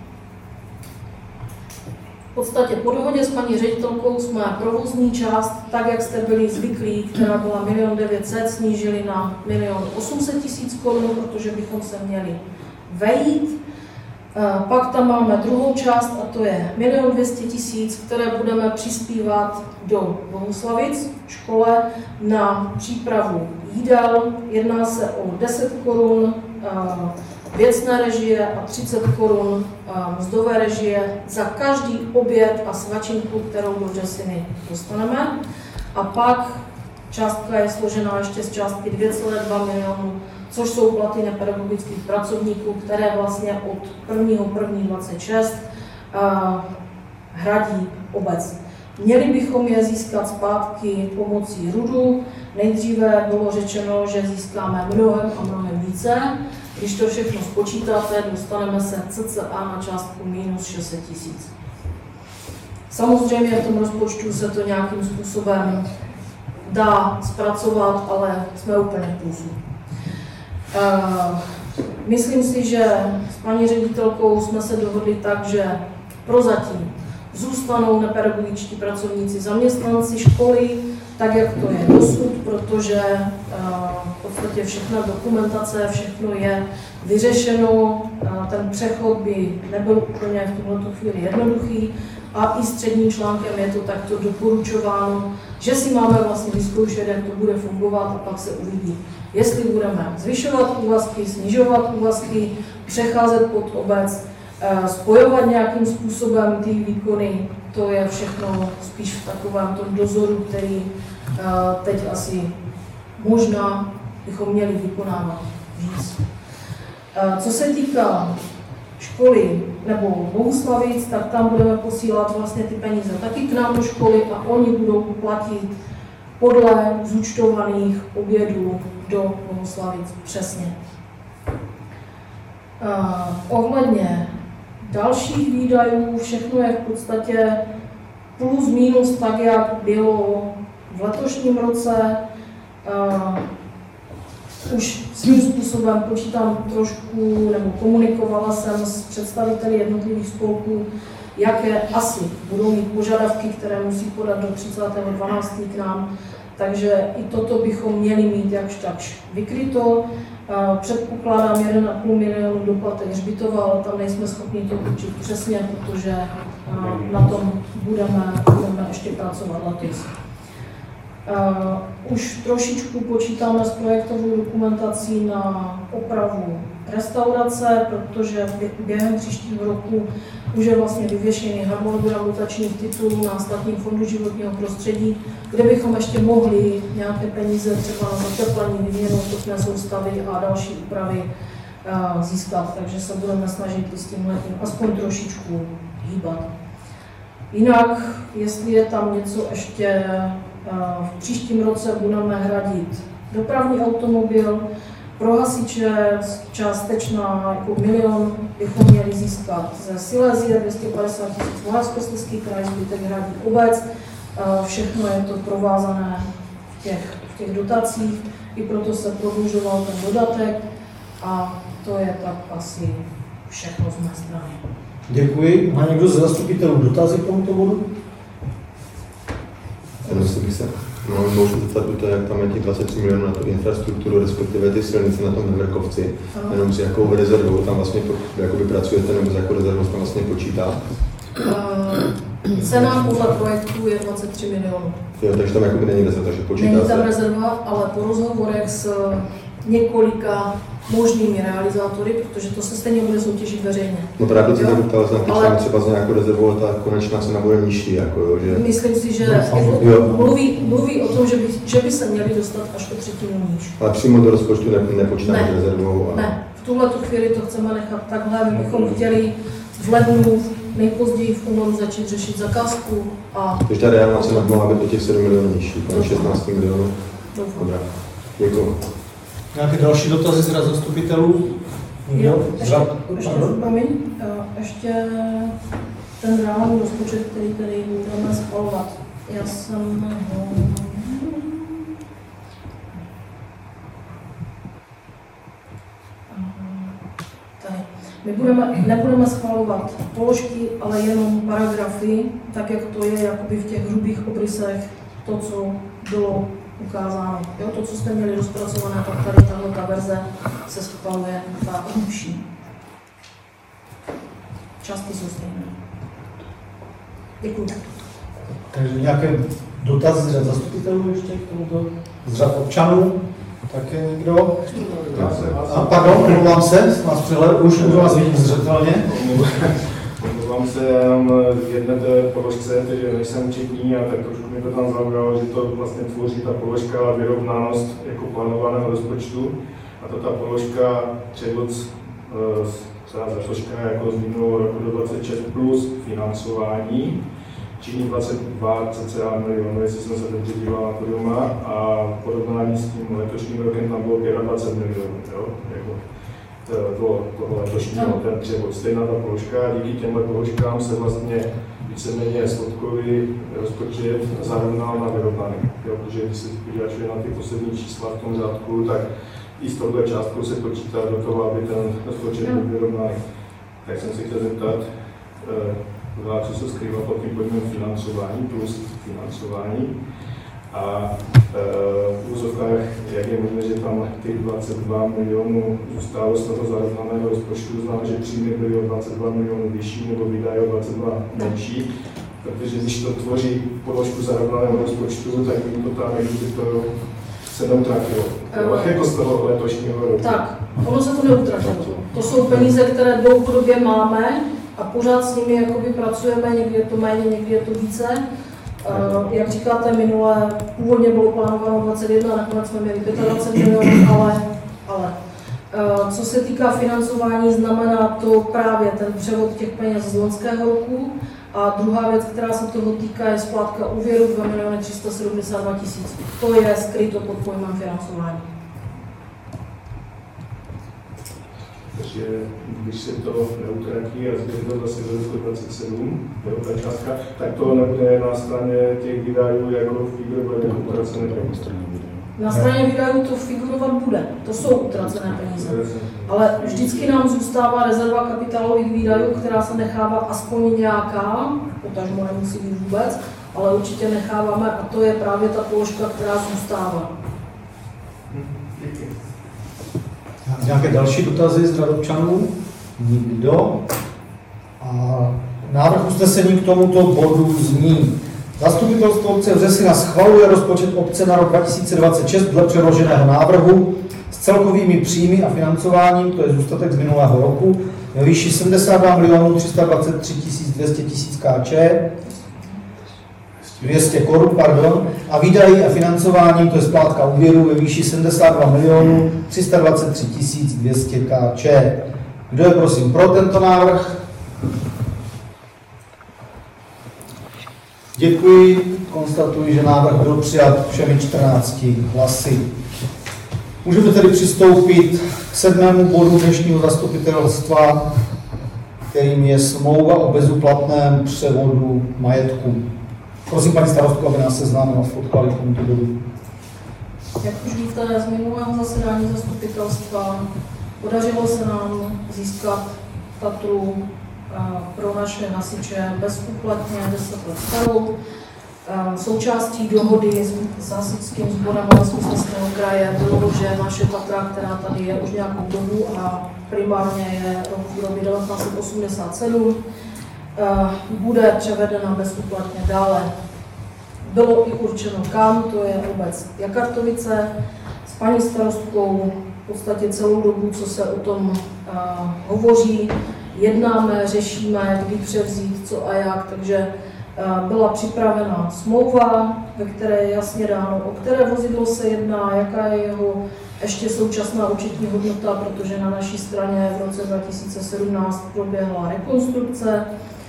V podstatě po dohodě s paní ředitelkou jsme provozní část, tak jak jste byli zvyklí, která byla milion devět set, snížili na milion osm set tisíc korun, protože bychom se měli vejít. Pak tam máme druhou část, a to je milion dvě stě tisíc, které budeme přispívat do Bohuslavic škole na přípravu jídel. Jedná se o deset korun věcné režie a třicet korun mzdové režie za každý oběd a svačinku, kterou do Vřesiny dostaneme. A pak částka je složená ještě z částky dvě celá dva milionu, což jsou platy nepedagogických pracovníků, které vlastně od prvního prvního dvacet šest hradí obec. Měli bychom je získat zpátky pomocí rudu. Nejdříve bylo řečeno, že získáme mnohem a mnohem více. Když to všechno spočítáte, dostaneme se cca na částku minus šest set tisíc. Samozřejmě v tom rozpočtu se to nějakým způsobem dá zpracovat, ale jsme úplně v plusu. Uh, myslím si, že s paní ředitelkou jsme se dohodli tak, že prozatím zůstanou nepedagogičtí pracovníci, zaměstnanci školy tak jak to je dosud, protože v podstatě všechna dokumentace, všechno je vyřešeno, ten přechod by nebyl úplně v tuto chvíli jednoduchý a i středním článkem je to takto doporučováno, že si máme vlastně vyzkoušet, jak to bude fungovat a pak se uvidí. Jestli budeme zvyšovat úvazky, snižovat úvazky, přecházet pod obec, spojovat nějakým způsobem ty výkony, to je všechno spíš v takovém tom dozoru, který teď asi možná bychom měli vykonávat víc. Co se týká školy nebo Bohuslavic, tak tam budeme posílat vlastně ty peníze taky k nám do školy a oni budou platit podle zúčtovaných obědů do Bohuslavic přesně. Ohledně dalších výdajů, všechno je v podstatě plus minus tak, jak bylo v letošním roce. Uh, už svým způsobem počítám trošku, nebo komunikovala jsem s představiteli jednotlivých spolků, jaké asi budou mít požadavky, které musí podat do třicátého dvanáctého k nám. Takže i toto bychom měli mít jakž takž vykryto. Předpokládám jeden a půl milionu doplatek hřbitova, ale tam nejsme schopni to určit přesně, protože na tom budeme, budeme ještě pracovat letos. Už trošičku počítáme s projektovou dokumentací na opravu restaurace, protože během příštího roku už je vlastně vyvěšený harmonogram dotačních titulů na Státním fondu životního prostředí, kde bychom ještě mohli nějaké peníze třeba na zateplení, výměnu topné soustavy a další úpravy získat. Takže se budeme snažit i s tímhletím aspoň trošičku hýbat. Jinak, jestli je tam něco ještě, v příštím roce budeme hradit dopravní automobil, pro hasiče částečná jako milion bychom měli získat ze Silézie, dvě stě padesát tisíc Moravskoslezský kraj, zbytek hradí obec. Všechno je to provázané v těch, v těch dotacích, i proto se prodlužoval ten dodatek a to je tak asi všechno z mé strany. Děkuji. Má někdo z zastupitelů dotazy k tomuto bodu? Jestli bych se no, můžu zeptat, to, jak tam je těch dvacet tři milionů na tu infrastrukturu, respektive ty silnice na tom Hemerkovci, jenom s jakou rezervou tam vlastně jakoby pracujete, nebo s jakou rezervou tam vlastně počítá? Uh, cena podle projektu je dvacet tři milionů. Jo, takže tam jakoby není rezerva, takže počítá Není tam se. rezerva, ale po rozhovorech s několika možnými realizátory, protože to se stejně bude soutěžit veřejně. No právě jsem se ptal, znám, ale... třeba z nějakou rezervou, ta konečná cena bude nižší, jako jo, že... Myslím si, že jako mluví, mluví o tom, že by, že by se měli dostat až o třetinu níž. Ale přímo do rozpočtu ne, nepočítáme ne. rezervou? A... Ne, v tuhle chvíli to chceme nechat takhle, my bychom chtěli v lednu, nejpozději v únoru začít řešit zakázku a... Takže ta reálná cena mohla být do těch sedm milionů nižší, kolem šestnáct milionů. Doufám. Děkuji. Nějaké další dotazy z zastupitelů? Jo, ještě, ještě, promiň, ještě ten reálný rozpočet, který tady budeme schvalovat. Já jsem ho... Tady. My budeme, nebudeme schvalovat položky, ale jenom paragrafy, tak jak to je jakoby v těch hrubých obrysech, to, co bylo ukázáno. Jo, to, co jste měli rozpracované, tak tady tahle ta verze se schvaluje ta hlubší. Částky jsou stejné. Děkuji. Takže nějaké dotazy z řad zastupitelů ještě k tomuto? Z řad občanů? Také někdo? A pardon, omlouvám se, vás přehled, už můžu vás vidět zřetelně. Omlouvám se jenom v jedné té položce, takže nejsem účetní a tak trošku mi to tam zaujalo, že to vlastně tvoří ta položka vyrovnanost jako plánovaného rozpočtu. A to ta položka převod třeba zašložka jako z minulého roku do dvacet šest plus financování, činí dvacet dva cca milionů, jestli jsem se dobře díval na to doma, a v porovnání s tím letošním rokem tam bylo dvacet pět milionů, jo? Jako to, toho letošního, ten převod. Stejná ta položka, díky těmhle položkám se vlastně víceméně schodkový rozpočet zarovnal na vyrovnaný. Protože když se podíváš na ty poslední čísla v tom řádku, tak i s touhle částkou se počítá do toho, aby ten rozpočet byl vyrovnaný. Tak jsem se chtěl zeptat, co se skrývá pod tím pojmem financování plus financování. A v úzovkách, jak je možné, že tam těch dvacet dva milionů zůstalo z toho zarovnaného rozpočtu, znamená, že příjmy byly o dvacet dva milionů vyšší nebo výdaje o dvacet dva menší, protože když to tvoří položku zarovnaného rozpočtu, tak mi to tam kdyby to se neutratilo. Uh, jako z toho letošního roku. Tak, ono se to neutratilo. To jsou peníze, které dlouhodobě máme a pořád s nimi jakoby pracujeme, někdy je to méně, někdy je to více. Uh, jak říkáte, minule původně bylo plánováno dvacet jedna, nakonec jsme měli dvacet pět milionů, ale, ale uh, co se týká financování, znamená to právě ten převod těch peněz z loňského roku. A druhá věc, která se toho týká, je splátka úvěru dva miliony tři sta sedmdesát dva tisíc. To je skryto pod pojmem financování. Takže když se to neutratí a zbyde to zase do sto dvacet sedm, ta částka, tak to nebude na straně těch výdajů jako figurovat jako utracené peníze. Na straně výdajů to figurovat bude, to jsou utracené peníze. Ale vždycky nám zůstává rezerva kapitálových výdajů, která se nechává aspoň nějaká, potažmo nemusí být vůbec, ale určitě necháváme a to je právě ta položka, která zůstává. Nějaké další dotazy z řad občanů? Nikdo? A návrh usnesení k tomuto bodu zní: Zastupitelstvo obce Vřesina schvaluje rozpočet obce na rok dva tisíce dvacet šest dle předloženého návrhu s celkovými příjmy a financováním, to je zůstatek z minulého roku, ve výši sedmdesát dva milionů tři sta dvacet tři tisíc dvě stě tisíc Kč, dvě stě korun, pardon, a výdaji a financováním, to je splátka úvěru, ve výši sedmdesát dva milionů tři sta dvacet tři tisíc dvě stě Kč. Kdo je prosím pro tento návrh? Děkuji, konstatuji, že návrh byl přijat všemi čtrnácti hlasy. Můžeme tedy přistoupit k sedmému bodu dnešního zastupitelstva, kterým je smlouva o bezúplatném převodu majetku. Prosím paní starostku, aby nás seznámila s podklady k tomuto bodu. Jak už víte, z minulého zasedání zastupitelstva podařilo se nám získat Tatru pro naše hasiče bezúplatně deset let starou. Součástí dohody s hasičským sborem Moravskoslezského kraje bylo, že naše Tatra, která tady je už nějakou dobu a primárně je rok výroby devatenáct set osmdesát sedm, bude převedena bezúplatně dále. Bylo i určeno kam, to je obec Jakartovice. S paní starostkou v podstatě celou dobu, co se o tom uh, hovoří, jednáme, řešíme, kdy převzít, co a jak, takže uh, byla připravena smlouva, ve které je jasně dáno, o které vozidlo se jedná, jaká je jeho ještě současná účetní hodnota, protože na naší straně v roce dva tisíce sedmnáct proběhla rekonstrukce.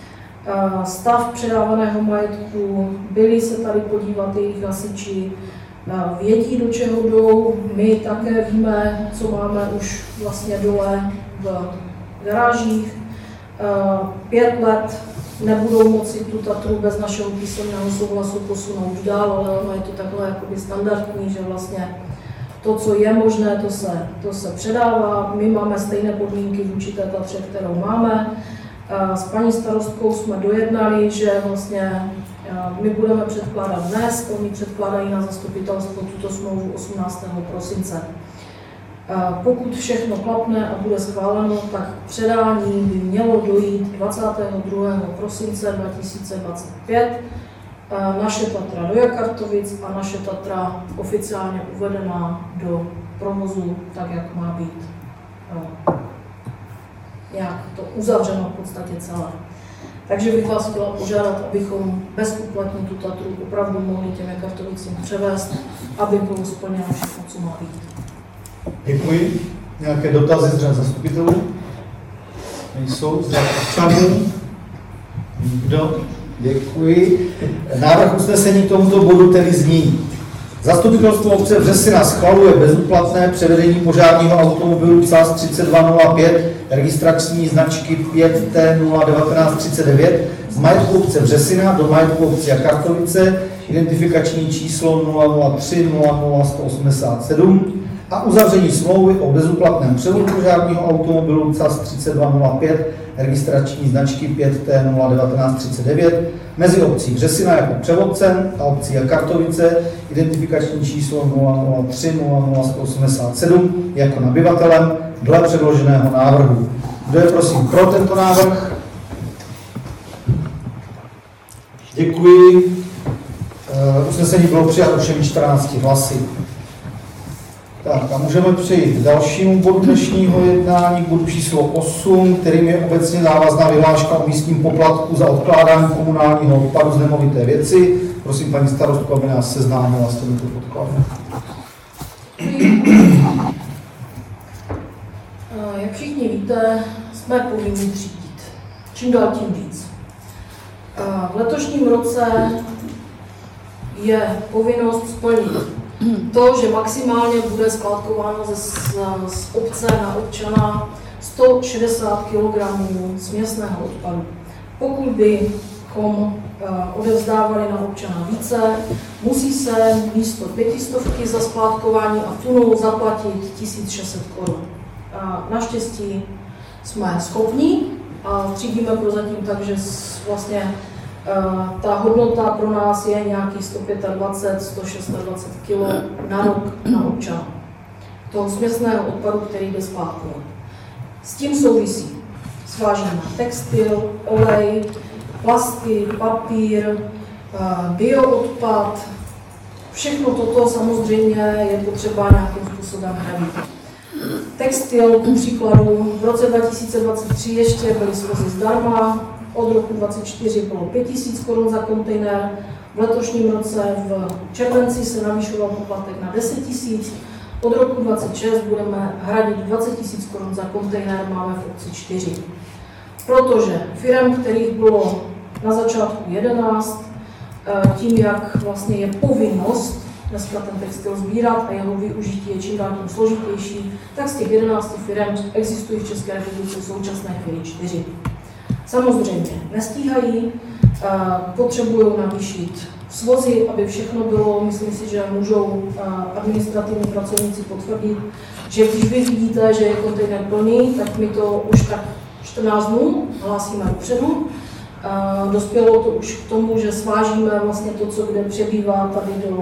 Stav předávaného majetku, byli se tady podívat jejich hasiči, vědí, do čeho jdou, my také víme, co máme už vlastně dole v garážích. Pět let nebudou moci tu Tatru bez našeho písemného souhlasu posunout dál, ale ono je to takhle jakoby standardní, že vlastně to, co je možné, to se, to se předává. My máme stejné podmínky vůči té Tatře, kterou máme. S paní starostkou jsme dojednali, že vlastně my budeme předkládat dnes, oni předkládají na zastupitelstvo tuto smlouvu osmnáctého prosince. Pokud všechno klapne a bude schváleno, tak předání by mělo dojít dvacátého druhého prosince dva tisíce dvacet pět. Naše Tatra do Jakartovic a naše Tatra oficiálně uvedená do provozu, tak jak má být nějak to uzavřeno v podstatě celé. Takže bych vás chtěla požádat, abychom bezúplatně tu Tatru opravdu mohli těm Jakartovicím převést, aby bylo splněno všechno, co má být. Děkuji. Nějaké dotazy z řad zastupitelů? Nejsou z řad občanů? Nikdo? Děkuji. Návrh usnesení k tomuto bodu tedy zní: Zastupitelstvo obce Vřesina schvaluje bezúplatné převedení požárního automobilu C A S třicet dva nula pět registrační značky pět T nula jedna devět tři devět z majetku obce Vřesina do majetku obce Jakartovice, identifikační číslo nula nula tři nula nula sto osmdesát sedm a uzavření smlouvy o bezúplatném převodu požárního automobilu C A S třicet dva nula pět registrační značky pět T nula jedna devět tři devět mezi obcí Břesina jako převodce a obcí Kartovice identifikační číslo nula nula tři nula nula sto osmdesát sedm jako nabyvatelem dle předloženého návrhu. Kdo je prosím pro tento návrh? Děkuji. Uh, usnesení bylo přijato všemi čtrnácti hlasy. Tak a můžeme přejít k dalšímu bodu dnešního jednání, k bodu číslo osm, kterým je obecně závazná vyhláška o místním poplatku za odkládání komunálního odpadu z nemovité věci. Prosím paní starostku, aby nás seznámila s těmito podkladem. Jak všichni víte, jsme povinni třídit. Čím dál tím víc. V letošním roce je povinnost splnit to, že maximálně bude skládkováno ze, z, z obce na občana sto šedesát kilogramů směsného odpadu. Pokud bychom uh, odevzdávali na občana více, musí se místo pětistovky za skládkování a tunu zaplatit tisíc šest set korun. Uh, naštěstí jsme schopni a třídíme prozatím tak, že vlastně Uh, ta hodnota pro nás je nějakých sto dvacet pět, sto dvacet šest kilo na rok na občana. Toho směsného odpadu, který jde skládkovat. S tím souvisí. Svážíme textil, olej, plasty, papír, uh, bioodpad. Všechno toto samozřejmě je potřeba nějakým způsobem hradit. Textil, ku příkladu, v roce dva tisíce dvacet tři ještě byly svozy zdarma, od roku dvacet čtyři bylo pět tisíc korun za kontejner, v letošním roce v červenci se navýšoval poplatek na deset tisíc, od roku dvacet šest budeme hradit dvacet tisíc korun za kontejner, máme v obci čtyři. Protože firem, kterých bylo na začátku jedenáct, tím, jak vlastně je povinnost dneska ten textil sbírat a jeho využití je čím dál tím složitější, tak z těch jedenácti firem existují v České republice v současné chvíli čtyři. Samozřejmě nestíhají, potřebují navýšit svozy, aby všechno bylo, myslím si, že můžou administrativní pracovníci potvrdit, že když vy vidíte, že je kontejner plný, tak my to už tak čtrnáct dnů hlásíme dopředu. Dospělo to už k tomu, že svážíme vlastně to, co kde přebývá tady do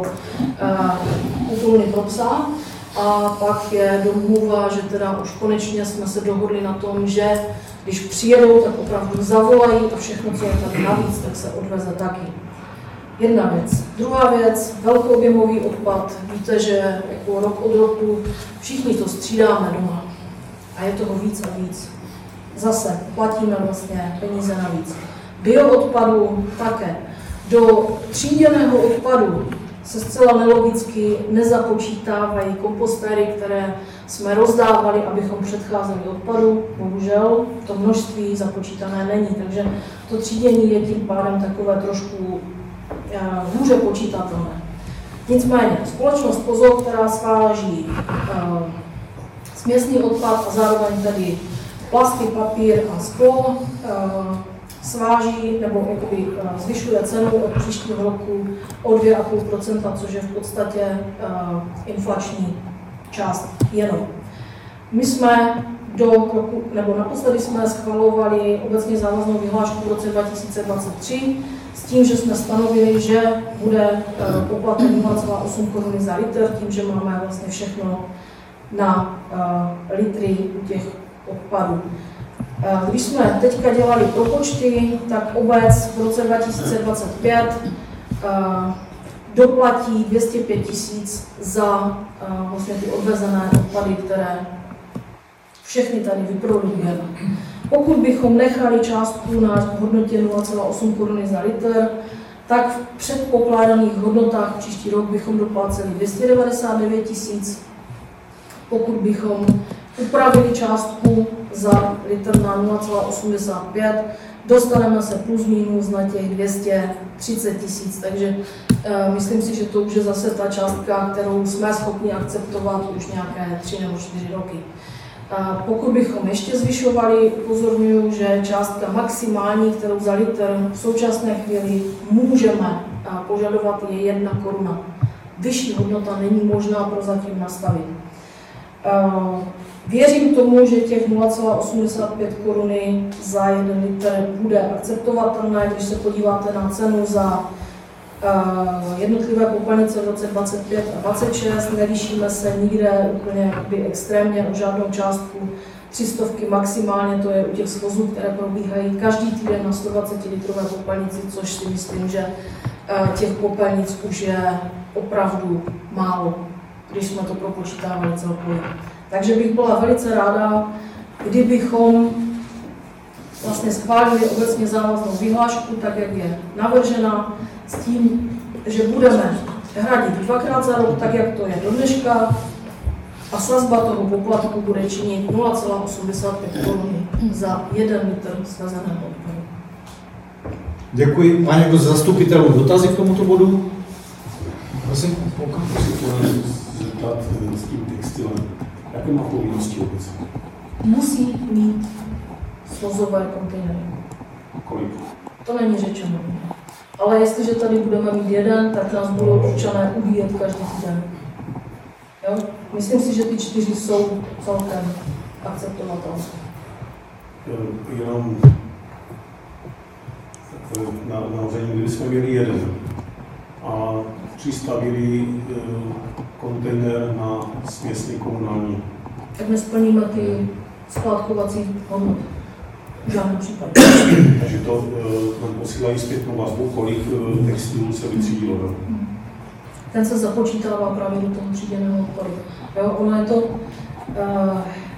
útulny pro psa. A pak je domluva, že teda už konečně jsme se dohodli na tom, že když přijedou, tak opravdu zavolají a všechno, co je tady navíc, tak se odveze taky. Jedna věc. Druhá věc, velkoobjemový odpad. Víte, že jako rok od roku všichni to střídáme doma. A je toho víc a víc. Zase platíme vlastně peníze navíc. Bioodpadu také. Do tříděného odpadu se zcela nelogicky nezapočítávají kompostéry, které jsme rozdávali, abychom předcházeli odpadu. Bohužel to množství započítané není, takže to třídění je tím pádem takové trošku hůře počítatelné. Nicméně, společnost Pozor, která sváží uh, směsný odpad a zároveň tedy plasty, papír a sklo, uh, sváží nebo jakoby, uh, zvyšuje cenu od příštího roku o dvě celá pět procenta, což je v podstatě uh, inflační část jenom. My jsme do roku, nebo naposledy jsme schvalovali obecně závaznou vyhlášku v roce dva tisíce dvacet tři s tím, že jsme stanovili, že bude uh, poplatek nula celá osm koruny za litr, tím, že máme vlastně všechno na uh, litry u těch odpadů. Uh, když jsme teďka dělali propočty, tak obec v roce dva tisíce dvacet pět uh, doplatí dvě stě pět tisíc za uh, vlastně ty odvezené odpady, které všechny tady vyprodukujeme. Pokud bychom nechali částku na hodnotě nula celá osm koruny za litr, tak v předpokládaných hodnotách příští rok bychom dopláceli dvě stě devadesát devět tisíc. Pokud bychom upravili částku za litr na nula celá osmdesát pět, dostaneme se plus minus na těch dvě stě třicet tisíc, takže uh, myslím si, že to už je zase ta částka, kterou jsme schopni akceptovat už nějaké tři nebo čtyři roky. Uh, pokud bychom ještě zvyšovali, upozorňuji, že částka maximální, kterou za litr v současné chvíli můžeme uh, požadovat, je jedna koruna. Vyšší hodnota není možná prozatím nastavit. Věřím tomu, že těch nula celá osmdesát pět koruny za jeden litr bude akceptovatelné, když se podíváte na cenu za jednotlivé popelnice v roce dvacet pět a dvacet šest, nelišíme se nikde úplně jakoby extrémně o žádnou částku, tři stovky maximálně, to je u těch svozů, které probíhají každý týden na sto dvacet litrové popelnici, což si myslím, že těch popelnic už je opravdu málo, když jsme to propočítávali celkově. Takže bych byla velice ráda, kdybychom vlastně schválili obecně závaznou vyhlášku, tak jak je navržena, s tím, že budeme hradit dvakrát za rok, tak jak to je do dneška, a sazba toho poplatku bude činit nula celá osmdesát pět koruny za jeden litr slazeného odpadu. Děkuji. Má někdo z zastupitelů dotazy k tomuto bodu? Prosím. Pokud se zeptat s tím textilem, jaké má povinnosti vůbec? Musí mít svozové kontejnery. Kolik? To není řečeno. Ale jestliže tady budeme mít jeden, tak nás budou občané ubíjet každý týden. Jo? Myslím si, že ty čtyři jsou celkem akceptovatelné. Jenom na, na ození, kdyby jsme měli jeden a přistavili e, kontejner na směsný komunální. Tak nesplníme ty skládkovací hodnoty. V žádném případě. Takže to e, nám posílají zpětnou vazbu, kolik e, textilů se vytřídilo. Hmm. Ten se započítává právě do toho tříděného odpadu. Jo, ono je to... Uh,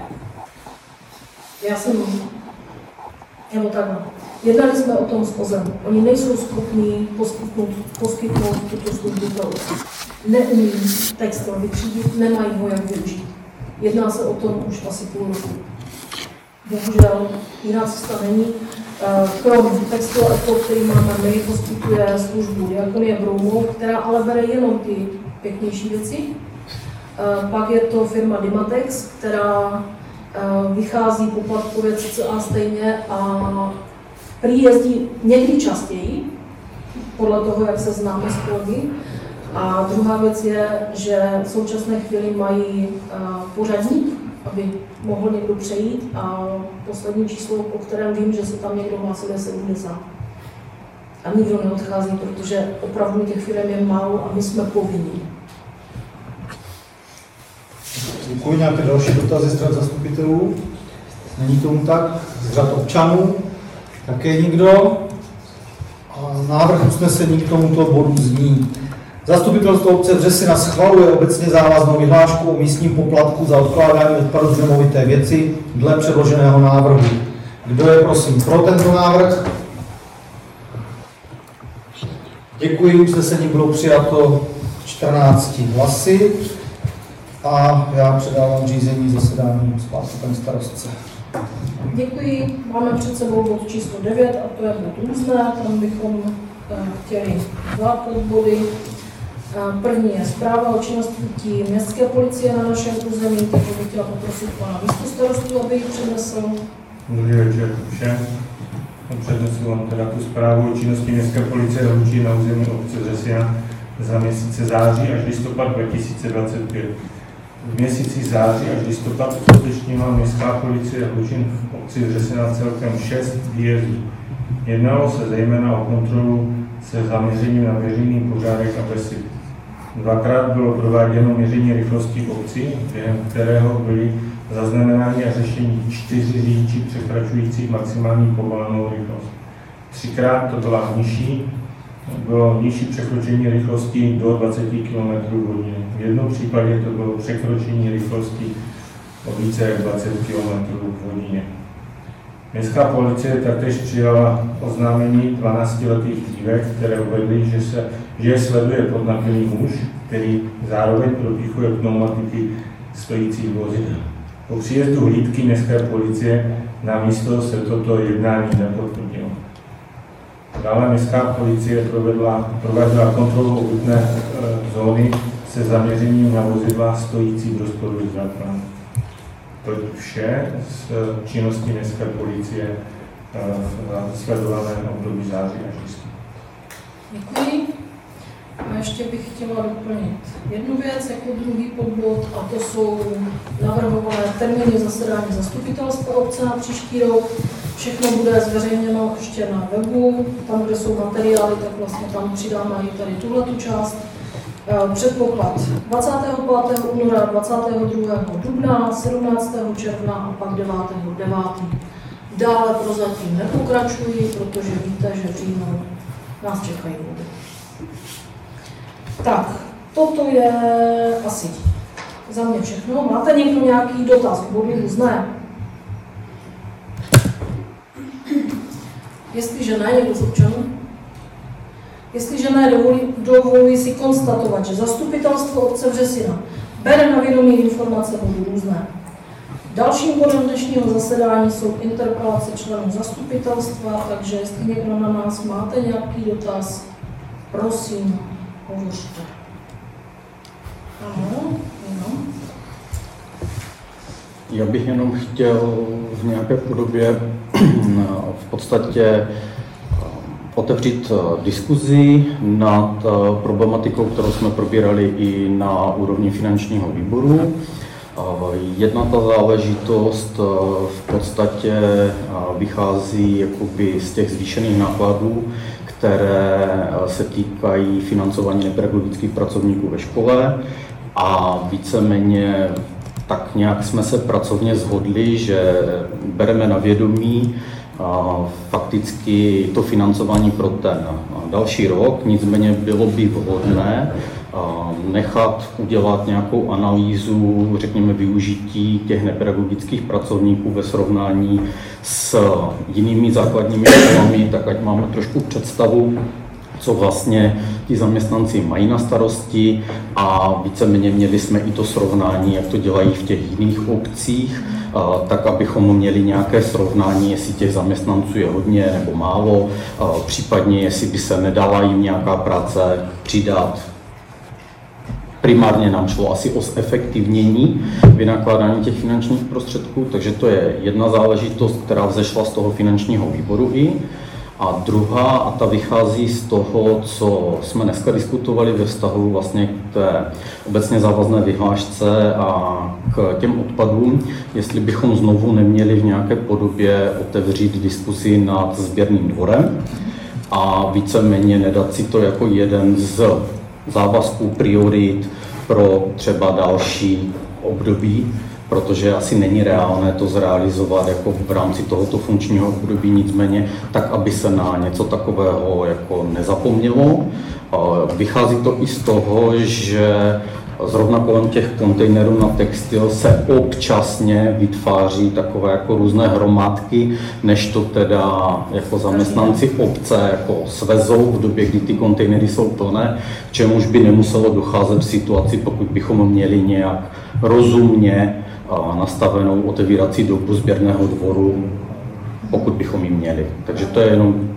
já jsem... Nebo takhle. Jednali jsme o tom s Ozem. Oni nejsou schopni poskytnout, poskytnout tuto službu pro obce. Neumí textil vytřídit, nemají ho jak využít. Jedná se o tom už asi půl roku. Bohužel jiná cesta není. Krom Textil Eco, který máme my, poskytuje službu Diakonie Broumov, která ale bere jenom ty pěknější věci. Pak je to firma Dimatex, která vychází poplatkově cca stejně a prý jezdí někdy častěji, podle toho, jak se známe s kolegy. A druhá věc je, že v současné chvíli mají pořadník, aby mohl někdo přejít, a poslední číslo, o kterém vím, že se tam někdo hlásil, je sedmdesát. A nikdo neodchází, protože opravdu těch firm je málo a my jsme povinni. Děkuji. Nějaké další dotazy z řad zastupitelů? Není tomu tak? Z řad občanů? Také nikdo? A návrh usnesení k tomuto bodu zní: Zastupitelstvo obce Břesina schvaluje obecně závaznou vyhlášku o místním poplatku za odkládání odpadu z nemovité věci dle předloženého návrhu. Kdo je prosím pro tento návrh? Děkuji, usnesení bylo přijato čtrnácti hlasy a já předávám řízení zasedání zpátky paní starostce. Děkuji. Máme před sebou bod číslo devět a to je bod různé. Tam bychom chtěli dva podbody. První je zpráva o činnosti městské policie na našem území, takže bych chtěla poprosit pana místostarostu, aby ji přednesl. Dobrý večer všem. Přednesu vám teda tu zprávu o činnosti městské policie Hlučín na území obce Břesina za měsíce září až listopad dva tisíce dvacet pět. V měsíci září až listopad uskutečnila městská policie Hlučín v obci Břesina celkem šest výjezdů. Jednalo se zejména o kontrolu se zaměřením na veřejný pořádek a bezpečí. Dvakrát bylo prováděno měření rychlosti v obci, během kterého byly zaznamenány a řešení čtyři řidiči překračující maximální povolenou rychlost. Třikrát to byla nižší, bylo nižší překročení rychlosti do dvacet kilometrů hodin. V jednom případě to bylo překročení rychlosti o více jak dvacet kilometrů v hodině. Městská policie taktéž přijala oznámení dvanáctiletých dívek, které uvedly, že, se, že je sleduje podnapilý muž, který zároveň propíchuje pneumatiky stojících vozidel. Po příjezdu hlídky městské policie na místo se toto jednání nepotvrdilo. Dále městská policie provedla, provedla kontrolu obytné e, zóny se zaměřením na vozidla stojící v rozporu s zákonem. To je vše z činnosti městské policie v sledovaném období září až listopadu. Děkuji. A ještě bych chtěla doplnit jednu věc jako druhý podbod, a to jsou navrhované termíny zasedání zastupitelstva obce na příští rok. Všechno bude zveřejněno ještě na webu, tam, kde jsou materiály, tak vlastně tam přidáme i tady tuhletu část. Předpoklad dvacátého pátého února, dvacátého druhého dubna, sedmnáctého června a pak devátého devátého Dále prozatím nepokračuji, protože víte, že v říjnu nás čekají volby. Tak, toto je asi za mě všechno. Máte někdo nějaký dotaz k bodu? Ne. Jestliže ne, někdo z občanů? Jestliže ne, dovolí, dovolí si konstatovat, že zastupitelstvo obce Vřesina bere na vědomí informace bodu různé. Dalším bodem dnešního zasedání jsou interpelace členů zastupitelstva, takže jestli někdo na nás máte nějaký dotaz, prosím, hovořte. Ano, ano. Já bych jenom chtěl v nějaké podobě v podstatě otevřít diskuzi nad problematikou, kterou jsme probírali i na úrovni finančního výboru. Jedna ta záležitost v podstatě vychází jakoby z těch zvýšených nákladů, které se týkají financování nepedagogických pracovníků ve škole, a víceméně tak nějak jsme se pracovně shodli, že bereme na vědomí fakticky to financování pro ten další rok, nicméně bylo by vhodné nechat udělat nějakou analýzu, řekněme, využití těch nepedagogických pracovníků ve srovnání s jinými základními školami, tak ať máme trošku představu, co vlastně ti zaměstnanci mají na starosti, a víceméně měli jsme i to srovnání, jak to dělají v těch jiných obcích, tak abychom měli nějaké srovnání, jestli těch zaměstnanců je hodně nebo málo, případně jestli by se nedala jim nějaká práce přidat. Primárně nám šlo asi o zefektivnění vynakládání těch finančních prostředků, takže to je jedna záležitost, která vzešla z toho finančního výboru i. A druhá, a ta vychází z toho, co jsme dneska diskutovali ve vztahu vlastně k té obecně závazné vyhlášce a k těm odpadům, jestli bychom znovu neměli v nějaké podobě otevřít diskusi nad sběrným dvorem a víceméně nedat si to jako jeden z závazků priorit pro třeba další období, protože asi není reálné to zrealizovat jako v rámci tohoto funkčního období, nicméně tak, aby se na něco takového jako nezapomnělo. Vychází to i z toho, že zrovna kolem těch kontejnerů na textil se občasně vytváří takové jako různé hromádky, než to teda jako zaměstnanci obce jako svezou v době, kdy ty kontejnery jsou plné, k čemuž by nemuselo docházet v situaci, pokud bychom měli nějak rozumně nastavenou otevírací dobu sběrného dvoru, pokud bychom ji měli. Takže to je jenom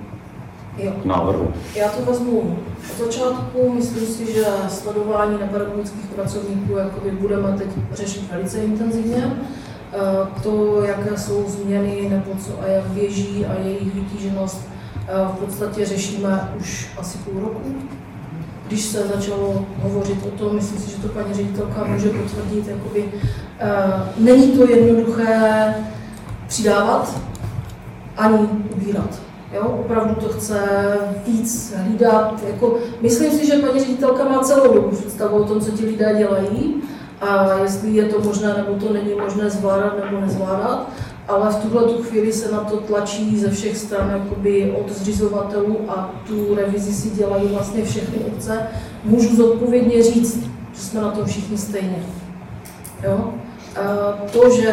k návrhu. Já to vezmu od začátku. Myslím si, že sledování nepedagogických pracovníků jakoby budeme teď řešit velice intenzivně. To, jaké jsou změny nebo co a jak běží a jejich vytíženost, v podstatě řešíme už asi půl roku. Když se začalo hovořit o tom, myslím si, že to paní ředitelka může potvrdit, jakoby, uh, není to jednoduché přidávat ani ubírat. Jo? Opravdu to chce víc hlídat. Jako, myslím si, že paní ředitelka má celou dobu představu o tom, co ti lidé dělají, a jestli je to možné nebo to není možné zvládat nebo nezvládat. Ale v tuhle tu chvíli se na to tlačí ze všech stran jakoby od zřizovatelů a tu revizi si dělají vlastně všechny obce. Můžu zodpovědně říct, že jsme na tom všichni stejně. Jo? To, že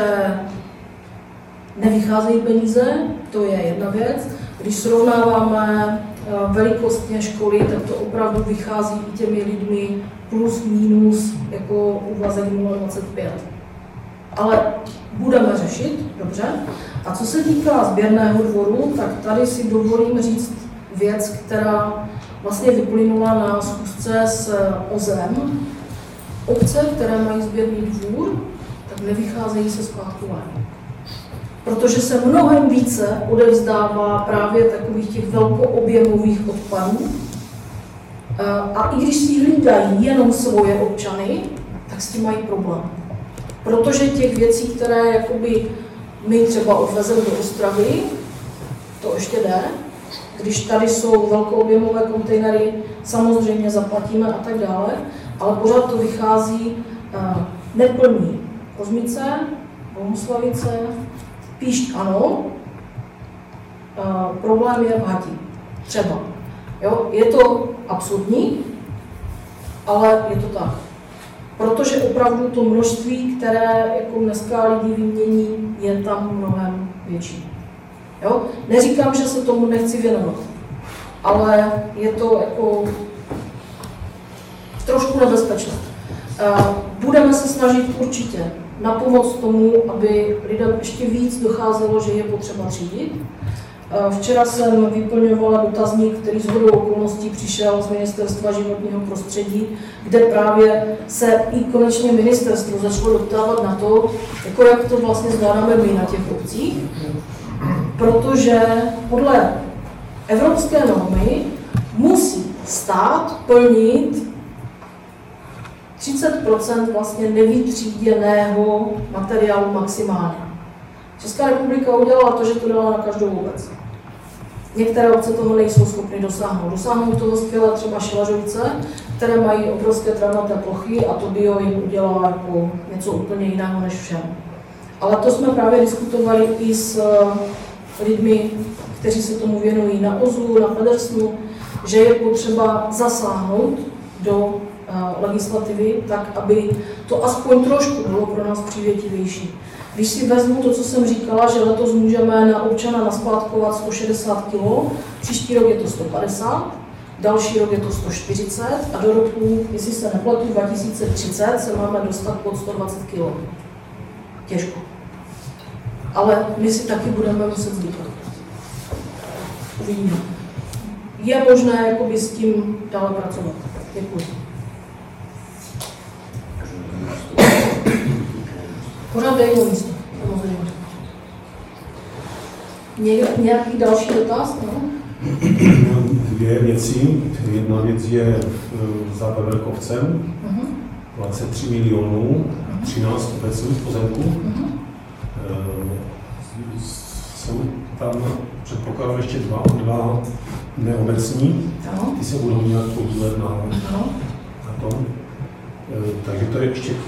nevycházejí peníze, to je jedna věc. Když srovnáváme velikostně školy, tak to opravdu vychází i těmi lidmi plus, minus, jako úvazek nula celá dvacet pět. Ale budeme řešit, dobře. A co se týká sběrného dvoru, tak tady si dovolím říct věc, která vlastně vyplynula na schůzce s O Z E M. Obce, které mají sběrný dvůr, tak nevycházejí se skládkování. Protože se mnohem více odevzdává právě takových těch velkoobjemových odpadů A i když si hlídají jenom svoje občany, tak s tím mají problém. Protože těch věcí, které jakoby my třeba odvezeme do Ostravy, to ještě jde. Když tady jsou velkoobjemové kontejnery, samozřejmě zaplatíme a tak dále, ale pořád to vychází uh, neplní. Kozmice, Bohuslavice, Píšť ano, uh, problém je v Hatí. Třeba. Jo? Je to absurdní, ale je to tak. Protože opravdu to množství, které jako dneska lidi vymění, je tam mnohem větší. Jo? Neříkám, že se tomu nechci věnovat, ale je to jako trošku nebezpečné. Budeme se snažit určitě na pomoc tomu, aby lidem ještě víc docházelo, že je potřeba třídit. Včera jsem vyplňovala dotazník, který shodou okolností přišel z Ministerstva životního prostředí, kde právě se i konečně ministerstvo začalo doptávat na to, jako jak to vlastně zvládáme my na těch obcích, protože podle evropské normy musí stát plnit třicet procent vlastně nevytříděného materiálu maximálně. Česká republika udělala to, že to dala na každou obec. Některé obce toho nejsou schopny dosáhnout. Dosáhnou toho skvěle třeba Šilařovice, které mají obrovské travnaté plochy a to bio jim udělá jako něco úplně jiného než všem. Ale to jsme právě diskutovali i s lidmi, kteří se tomu věnují na O Z U, na Federsnu, že je potřeba zasáhnout do legislativy tak, aby to aspoň trošku bylo pro nás přívětivější. Když si vezmu to, co jsem říkala, že letos můžeme na občana naskládkovat sto šedesát kilo, příští rok je to sto padesát, další rok je to sto čtyřicet a do roku, jestli se nepletu, dva tisíce třicet se máme dostat pod sto dvacet kilo. Těžko. Ale my si taky budeme muset zvykat. Uvidíme. Je možné jakoby s tím dále pracovat. Děkuji. Pořád dejme místo, samozřejmě. Nějaký další dotaz? No? Dvě věci. Jedna věc je za Veverkovcem, uh-huh. dvacet tři milionů, třináct obecních pozemků. Uh-huh. Jsou tam, předpokládám, ještě dva, dva neobecní, uh-huh. Ty se budou nějak podílet na, uh-huh. na tom. Takže to je ještě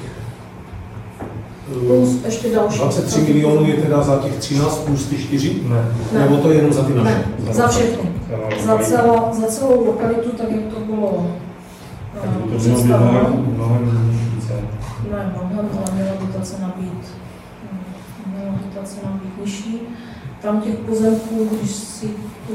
plus ještě další. dvacet tři milionů je teda za těch třináct plus ty čtyři? Ne. ne. Nebo to je jenom za ty naše? Ne, za, za všechny. Za, celá, za celou lokalitu, tak jak to bylo představeno. Mnohem více. Ne, mnohem, ale měla dotace nabít. Měla dotace nabít nižší. Tam těch pozemků, když si to...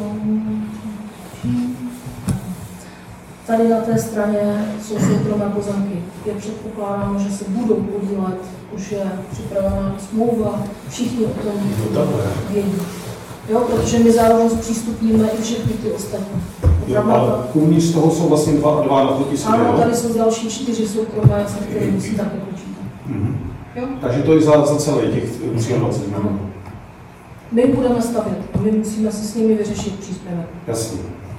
Tady na té straně jsou soukromé pozemky. Je předpokládáno, že se budou podílet, už je připravená smlouva, všichni o tom vědí. Jo, protože my zároveň zpřístupníme i všechny ty ostatní. Jo, ale uvnitř toho jsou vlastně dva, dva naproti sobě. Ano, tady jsou další čtyři soukromé, se kterými musí také počítat. Mm-hmm. Jo? Takže to je za, za celé těch dvacet tři. Ano. My budeme stavět a my musíme si s nimi vyřešit příspěvek. Jasně.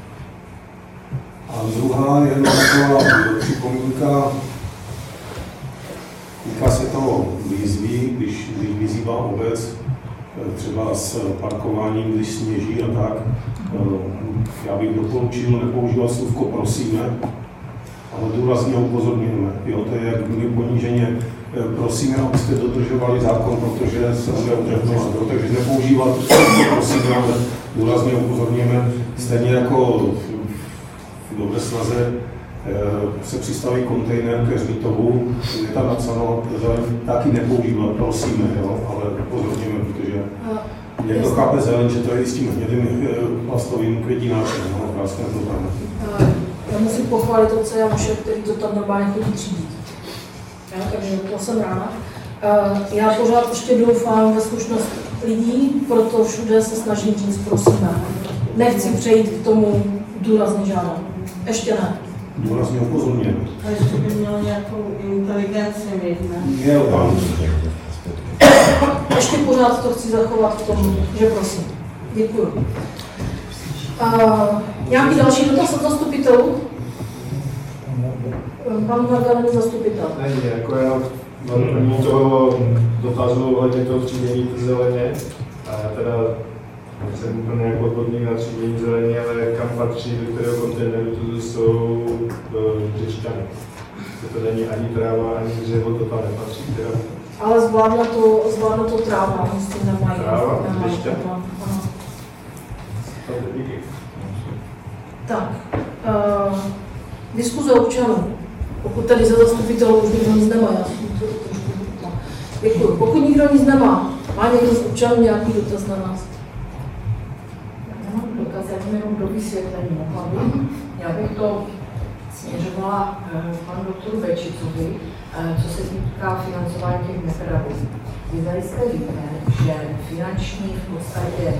A druhá je taková připomínka, týká se toho výzvy, když, když vyzývá obec, třeba s parkováním, když sněží a tak. Já bych doporučil nepoužívat slůvko prosíme, ale důrazně upozorňujeme. Jo, to je jak my poníženě prosíme, abyste dodržovali zákon, protože se bude udržovat. Takže nepoužívat slůvko prosíme, ale důrazně upozorňujeme. Stejně jako v dobré snaze se přistaví kontejner ke Hřbitovu, je tam napsáno, že taky nepoužívat, prosíme, jo, ale upozorňujeme, protože někdo chápe zeleň, že to je i s tím hnědým plastovým květináčem, no, krásné to tam. Já musím pochválit otce Januše, který to tam normálně chodí třídit. Já, takže to jsem ráda. Já pořád ještě doufám ve slušnost lidí, proto všude se snažím říct prosíme. Nechci přejít k tomu důrazně žádat. Ještě ne. Důrazně upozorněme. A ještě by měl nějakou inteligenci mít, ne? Měl tam. Ještě pořád to chci zachovat v tom, že prosím. Děkuju. Uh, nějaký další dotaz od zastupitelů? Pan Margaretní zastupitel. Není, jako já na doplnění toho dotazu ohledně toho třídění zeleně, a já teda jsem úplně jako odborník na třídění zeleně, ale kam patří, do kterého kontejneru to jsou břečťany. To není ani tráva, ani dřevo, to tam nepatří. Teda. Ale zvládla to, zvládla to tráva, oni s tím nemají. Tráva, nemají břečťa. Tak, uh, diskuze občanů. Pokud tady za zastupitelů už nikdo nic nemá, já jsem to trošku vypla. Děkuji. Pokud nikdo nic nemá, má někdo z občanů nějaký dotaz na nás? Já nemám dotaz, já mám jenom do vysvětlení. Mohla bych. Já bych to směřovala k panu doktoru Bečicovi, co se týká financování těch nepedagogů. Vy zajisté víte, že finanční v podstatě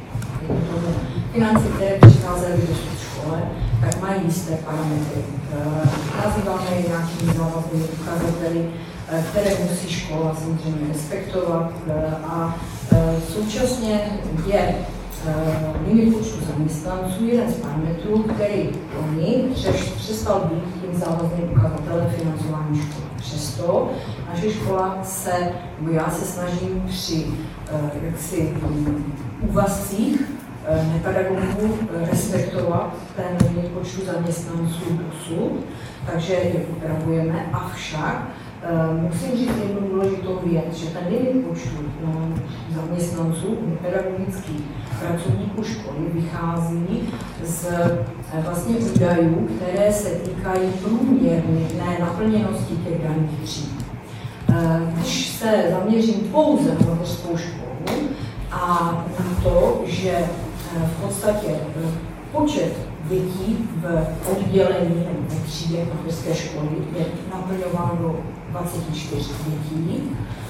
finance, které přicházely do škole, tak mají jisté parametry. Nazýváme je nějakými závaznými ukazateli, které musí škola samozřejmě respektovat a současně je limit počtu zaměstnanců jeden z parametrů, který oni přestal být tím závazným ukazatelem financování školy. Přesto naše škola se, nebo já se snažím při jaksi úvazcích nepedagogů respektovat ten limit počtu zaměstnanců dosud, takže je upravujeme, avšak musím říct jednu důležitou věc, že ten limit počtu zaměstnanců pedagogických pracovníků školy vychází z vlastně údajů, které se týkají průměrné naplněnosti těch daných tříd. Když se zaměřím pouze na mateřskou školu a na to, že v podstatě počet dětí v oddělení nebo v třídě mateřské školy je naplňován do dvacet čtyři dětí,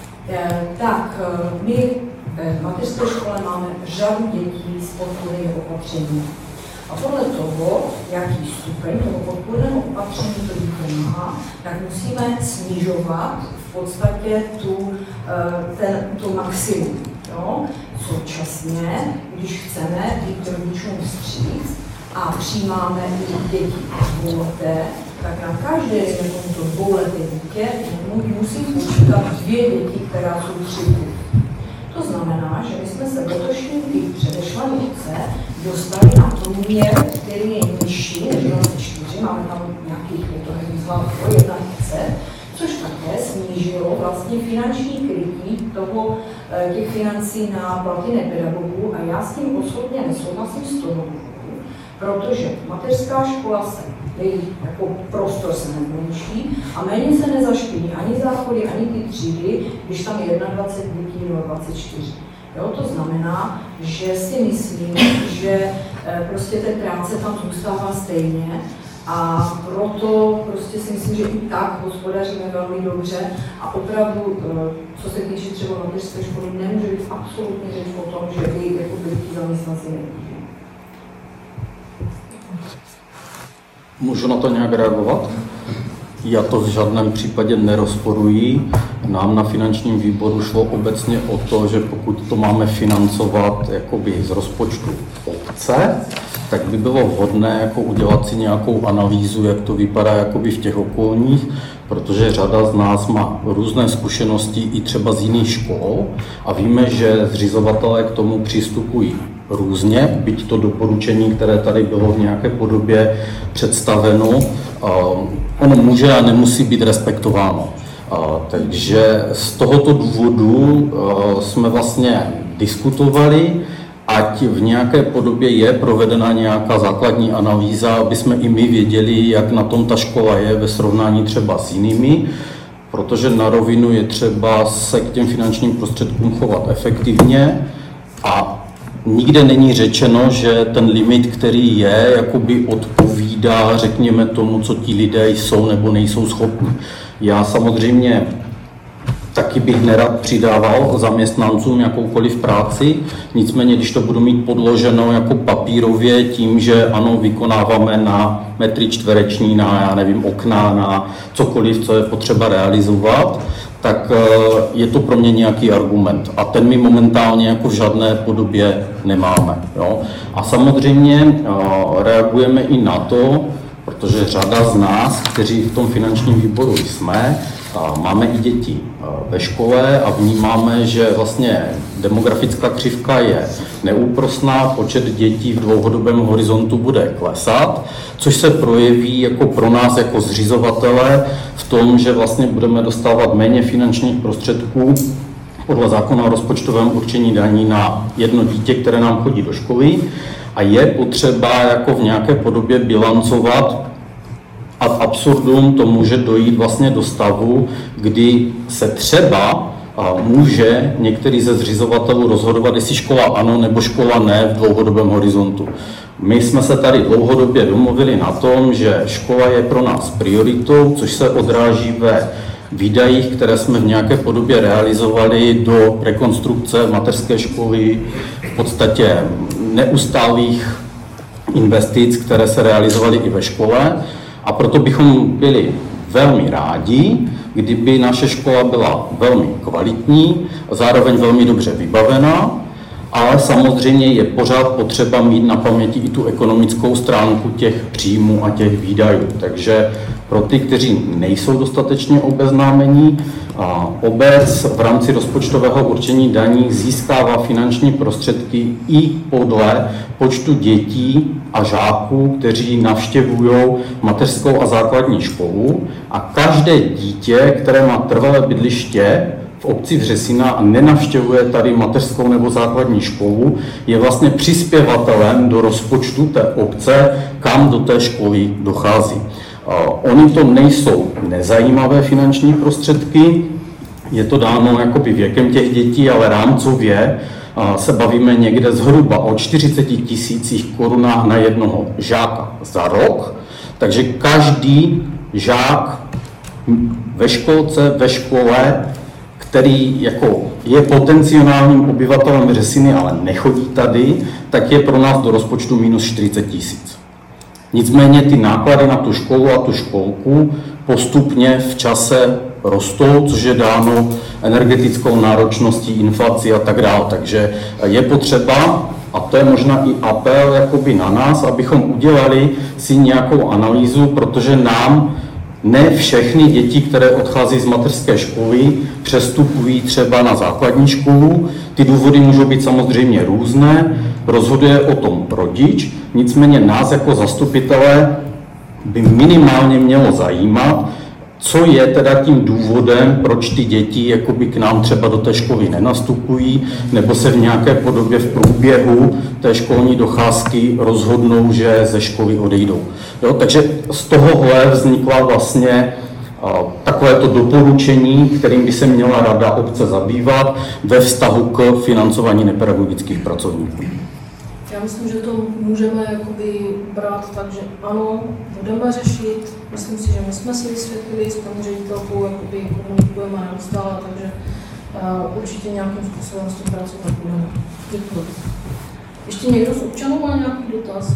tak my v mateřské škole máme řadu dětí s podpůrnými opatřeními. A podle toho, jaký stupeň toho podpůrného opatření to dítě má, tak musíme snižovat v podstatě tu, ten, tu maximum. Jo? Současně, když chceme jít rodičům vstříc a přijímáme i děti dvouleté, tak na každé to dvouleté dítě musí počítat dvě děti, která jsou tři. To znamená, že my jsme se v letošním i předešlém roce dostali na průměr, který je nižší než dvacet čtyři, máme tam nějakých, je to nevýzval pro jedna tisíc, což také snížilo vlastně finanční krytí toho, těch financí na platy nepedagogů a já s tím osobně nesouhlasím z toho, protože mateřská škola se její jako prostor se nezmenší a méně se nezašpiní ani záchody, ani ty třídy, když tam je dvacet jedna dětí nebo dvacet čtyři. Jo, to znamená, že si myslím, že prostě té práce tam zůstává stejně a proto prostě si myslím, že i tak hospodaříme velmi dobře a opravdu, co se týče třeba mateřské školy, nemůže být absolutně řeč o tom, že by jako byli ti zaměstnanci nevidí. Můžu na to nějak reagovat? Já to v žádném případě nerozporuji. Nám na finančním výboru šlo obecně o to, že pokud to máme financovat jakoby z rozpočtu obce, tak by bylo vhodné jako udělat si nějakou analýzu, jak to vypadá jakoby v těch okolních, protože řada z nás má různé zkušenosti i třeba z jiných škol a víme, že zřizovatelé k tomu přistupují různě, byť to doporučení, které tady bylo v nějaké podobě představeno, ono může a nemusí být respektováno. Takže z tohoto důvodu jsme vlastně diskutovali, ať v nějaké podobě je provedena nějaká základní analýza, aby jsme i my věděli, jak na tom ta škola je ve srovnání třeba s jinými, protože na rovinu je třeba se k těm finančním prostředkům chovat efektivně a nikde není řečeno, že ten limit, který je, jakoby odpovídá, řekněme, tomu, co ti lidé jsou nebo nejsou schopni. Já samozřejmě taky bych nerad přidával zaměstnancům jakoukoliv práci, nicméně, když to budu mít podloženo jako papírově tím, že ano, vykonáváme na metry čtvereční, na, já nevím, okna, na cokoliv, co je potřeba realizovat, tak je to pro mě nějaký argument. A ten my momentálně jako v žádné podobě nemáme. Jo? A samozřejmě reagujeme i na to, protože řada z nás, kteří v tom finančním výboru jsme, máme i děti ve škole a vnímáme, že vlastně demografická křivka je neúprosná, počet dětí v dlouhodobém horizontu bude klesat, což se projeví jako pro nás, jako zřizovatele, v tom, že vlastně budeme dostávat méně finančních prostředků podle zákona o rozpočtovém určení daní na jedno dítě, které nám chodí do školy, a je potřeba jako v nějaké podobě bilancovat. Ad absurdum to může dojít vlastně do stavu, kdy se třeba může některý ze zřizovatelů rozhodovat, jestli škola ano nebo škola ne v dlouhodobém horizontu. My jsme se tady dlouhodobě domluvili na tom, že škola je pro nás prioritou, což se odráží ve výdajích, které jsme v nějaké podobě realizovali do rekonstrukce mateřské školy, v podstatě neustálých investic, které se realizovaly i ve škole. A proto bychom byli velmi rádi, kdyby naše škola byla velmi kvalitní, zároveň velmi dobře vybavená, ale samozřejmě je pořád potřeba mít na paměti i tu ekonomickou stránku těch příjmů a těch výdajů. Takže pro ty, kteří nejsou dostatečně obeznámení, obec v rámci rozpočtového určení daní získává finanční prostředky i podle počtu dětí a žáků, kteří navštěvují mateřskou a základní školu, a každé dítě, které má trvalé bydliště v obci Vřesina a nenavštěvuje tady mateřskou nebo základní školu, je vlastně přispěvatelem do rozpočtu té obce, kam do té školy dochází. Oni to nejsou nezajímavé finanční prostředky, je to dáno jakoby věkem těch dětí, ale rámcově se bavíme někde zhruba o čtyřicet tisících korunách na jednoho žáka za rok, takže každý žák ve školce, ve škole, který jako je potenciálním obyvatelem Vřesiny, ale nechodí tady, tak je pro nás do rozpočtu minus čtyřicet tisíc. Nicméně ty náklady na tu školu a tu školku postupně v čase rostou, což je dáno energetickou náročností, inflací a tak dále. Takže je potřeba, a to je možná i apel jakoby na nás, abychom udělali si nějakou analýzu, protože nám ne všechny děti, které odchází z mateřské školy, přestupují třeba na základní školu. Ty důvody můžou být samozřejmě různé, rozhoduje o tom rodič, nicméně nás jako zastupitelé by minimálně mělo zajímat, co je teda tím důvodem, proč ty děti jakoby k nám třeba do té školy nenastupují, nebo se v nějaké podobě v průběhu té školní docházky rozhodnou, že ze školy odejdou. Jo, takže z tohohle vznikla vlastně takovéto doporučení, kterým by se měla rada obce zabývat ve vztahu k financování nepedagogických pracovníků. Já myslím, že to můžeme jakoby brát tak, že ano, budeme řešit. Myslím si, že my jsme si vysvětlili s paní ředitelkou, jakoby komunikujeme neustále, takže uh, určitě nějakým způsobem s tím pracovat budeme. Děkuji. Ještě někdo z občanů má nějaký dotaz?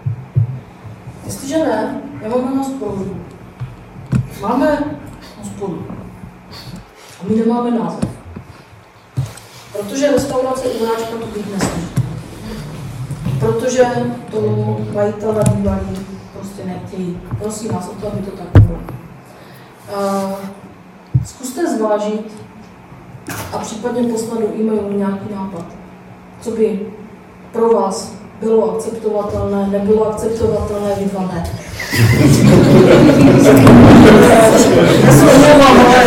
Jestliže ne, já mám na hospodu. Máme hospodu. A my nemáme název. Protože restaurace Iváčka to být nesmí. Protože to majitele bývalí prostě nechtějí. Prosím vás o to, aby to tak bylo. Uh, zkuste zvážit a případně poslat do e-mailu nějaký nápad, co by pro vás bylo akceptovatelné, nebylo akceptovatelné, vy dva ne. Já se omlouvám, ale...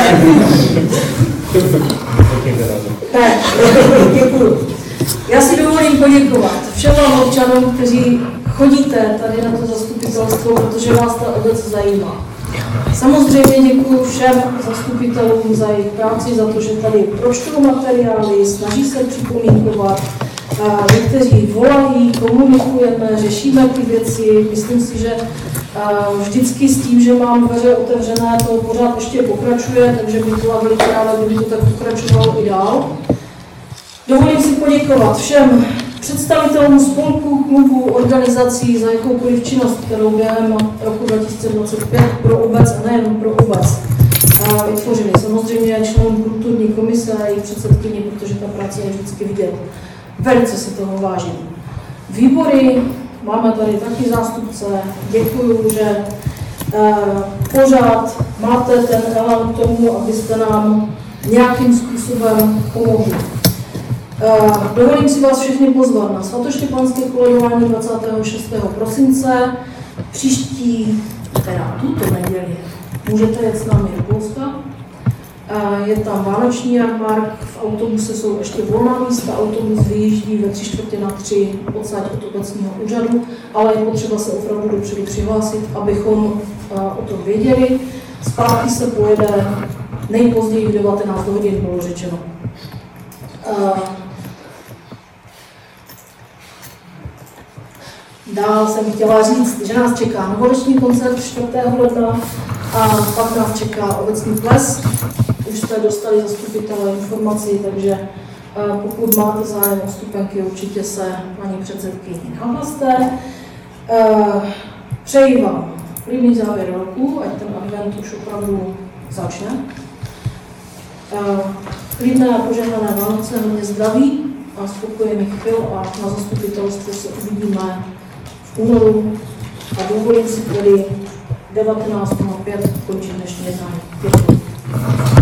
Ne, děkuju. Já si dovolím poděkovat všem vám občanům, kteří chodíte tady na to zastupitelstvo, protože vás ta obec zajímá. Samozřejmě děkuji všem zastupitelům za jejich práci, za to, že tady pročtou materiály, snaží se připomínkovat. Někteří volají, komunikujeme, řešíme ty věci. Myslím si, že vždycky s tím, že mám dveře otevřené, to pořád ještě pokračuje, takže bych byla velice ráda, kdyby to tak pokračovalo i dál. Dovolím si poděkovat všem představitelům spolků, klubů, organizací za jakoukoliv činnost, kterou během roku dva tisíce dvacet pět pro obec a nejen pro obec vytvořili. Samozřejmě členům kulturní komise a jejich předsedkyni, protože ta práce je vždycky vidět. Velice si toho vážím. Výbory máme tady taky zástupce, děkuju, že uh, pořád máte ten elan k tomu, abyste nám nějakým způsobem pomohli. Uh, dovolím si vás všechny pozvat na svatoštěpánské koledování dvacátého šestého prosince. Příští, teda tuto neděli, můžete jet s námi do Polska. Uh, je tam vánoční jarmark, v autobuse jsou ještě volná místa, autobus vyjíždí ve tři čtvrtě na tři odsaď od obecního úřadu, ale je potřeba se opravdu dopředu přihlásit, abychom uh, o tom věděli. Zpátky se pojede nejpozději v devatenáct hodin, bylo řečeno. Uh, Dál jsem chtěla říct, že nás čeká novoroční koncert čtvrtého ledna a pak nás čeká obecní ples. Už jste dostali zastupitelé informací, takže uh, pokud máte zájem o vstupenky, určitě se paní předsedkyni nahlaste. Uh, přeji vám klidný závěr roku, ať ten advent už opravdu začne. Uh, klidné a požehnané Vánoce, hodně zdraví a spokojených chvil a na zastupitelstvu se uvidíme v únoru a dovolím si tedy devatenáct nula pět končí dnešní jednání. Děkuji.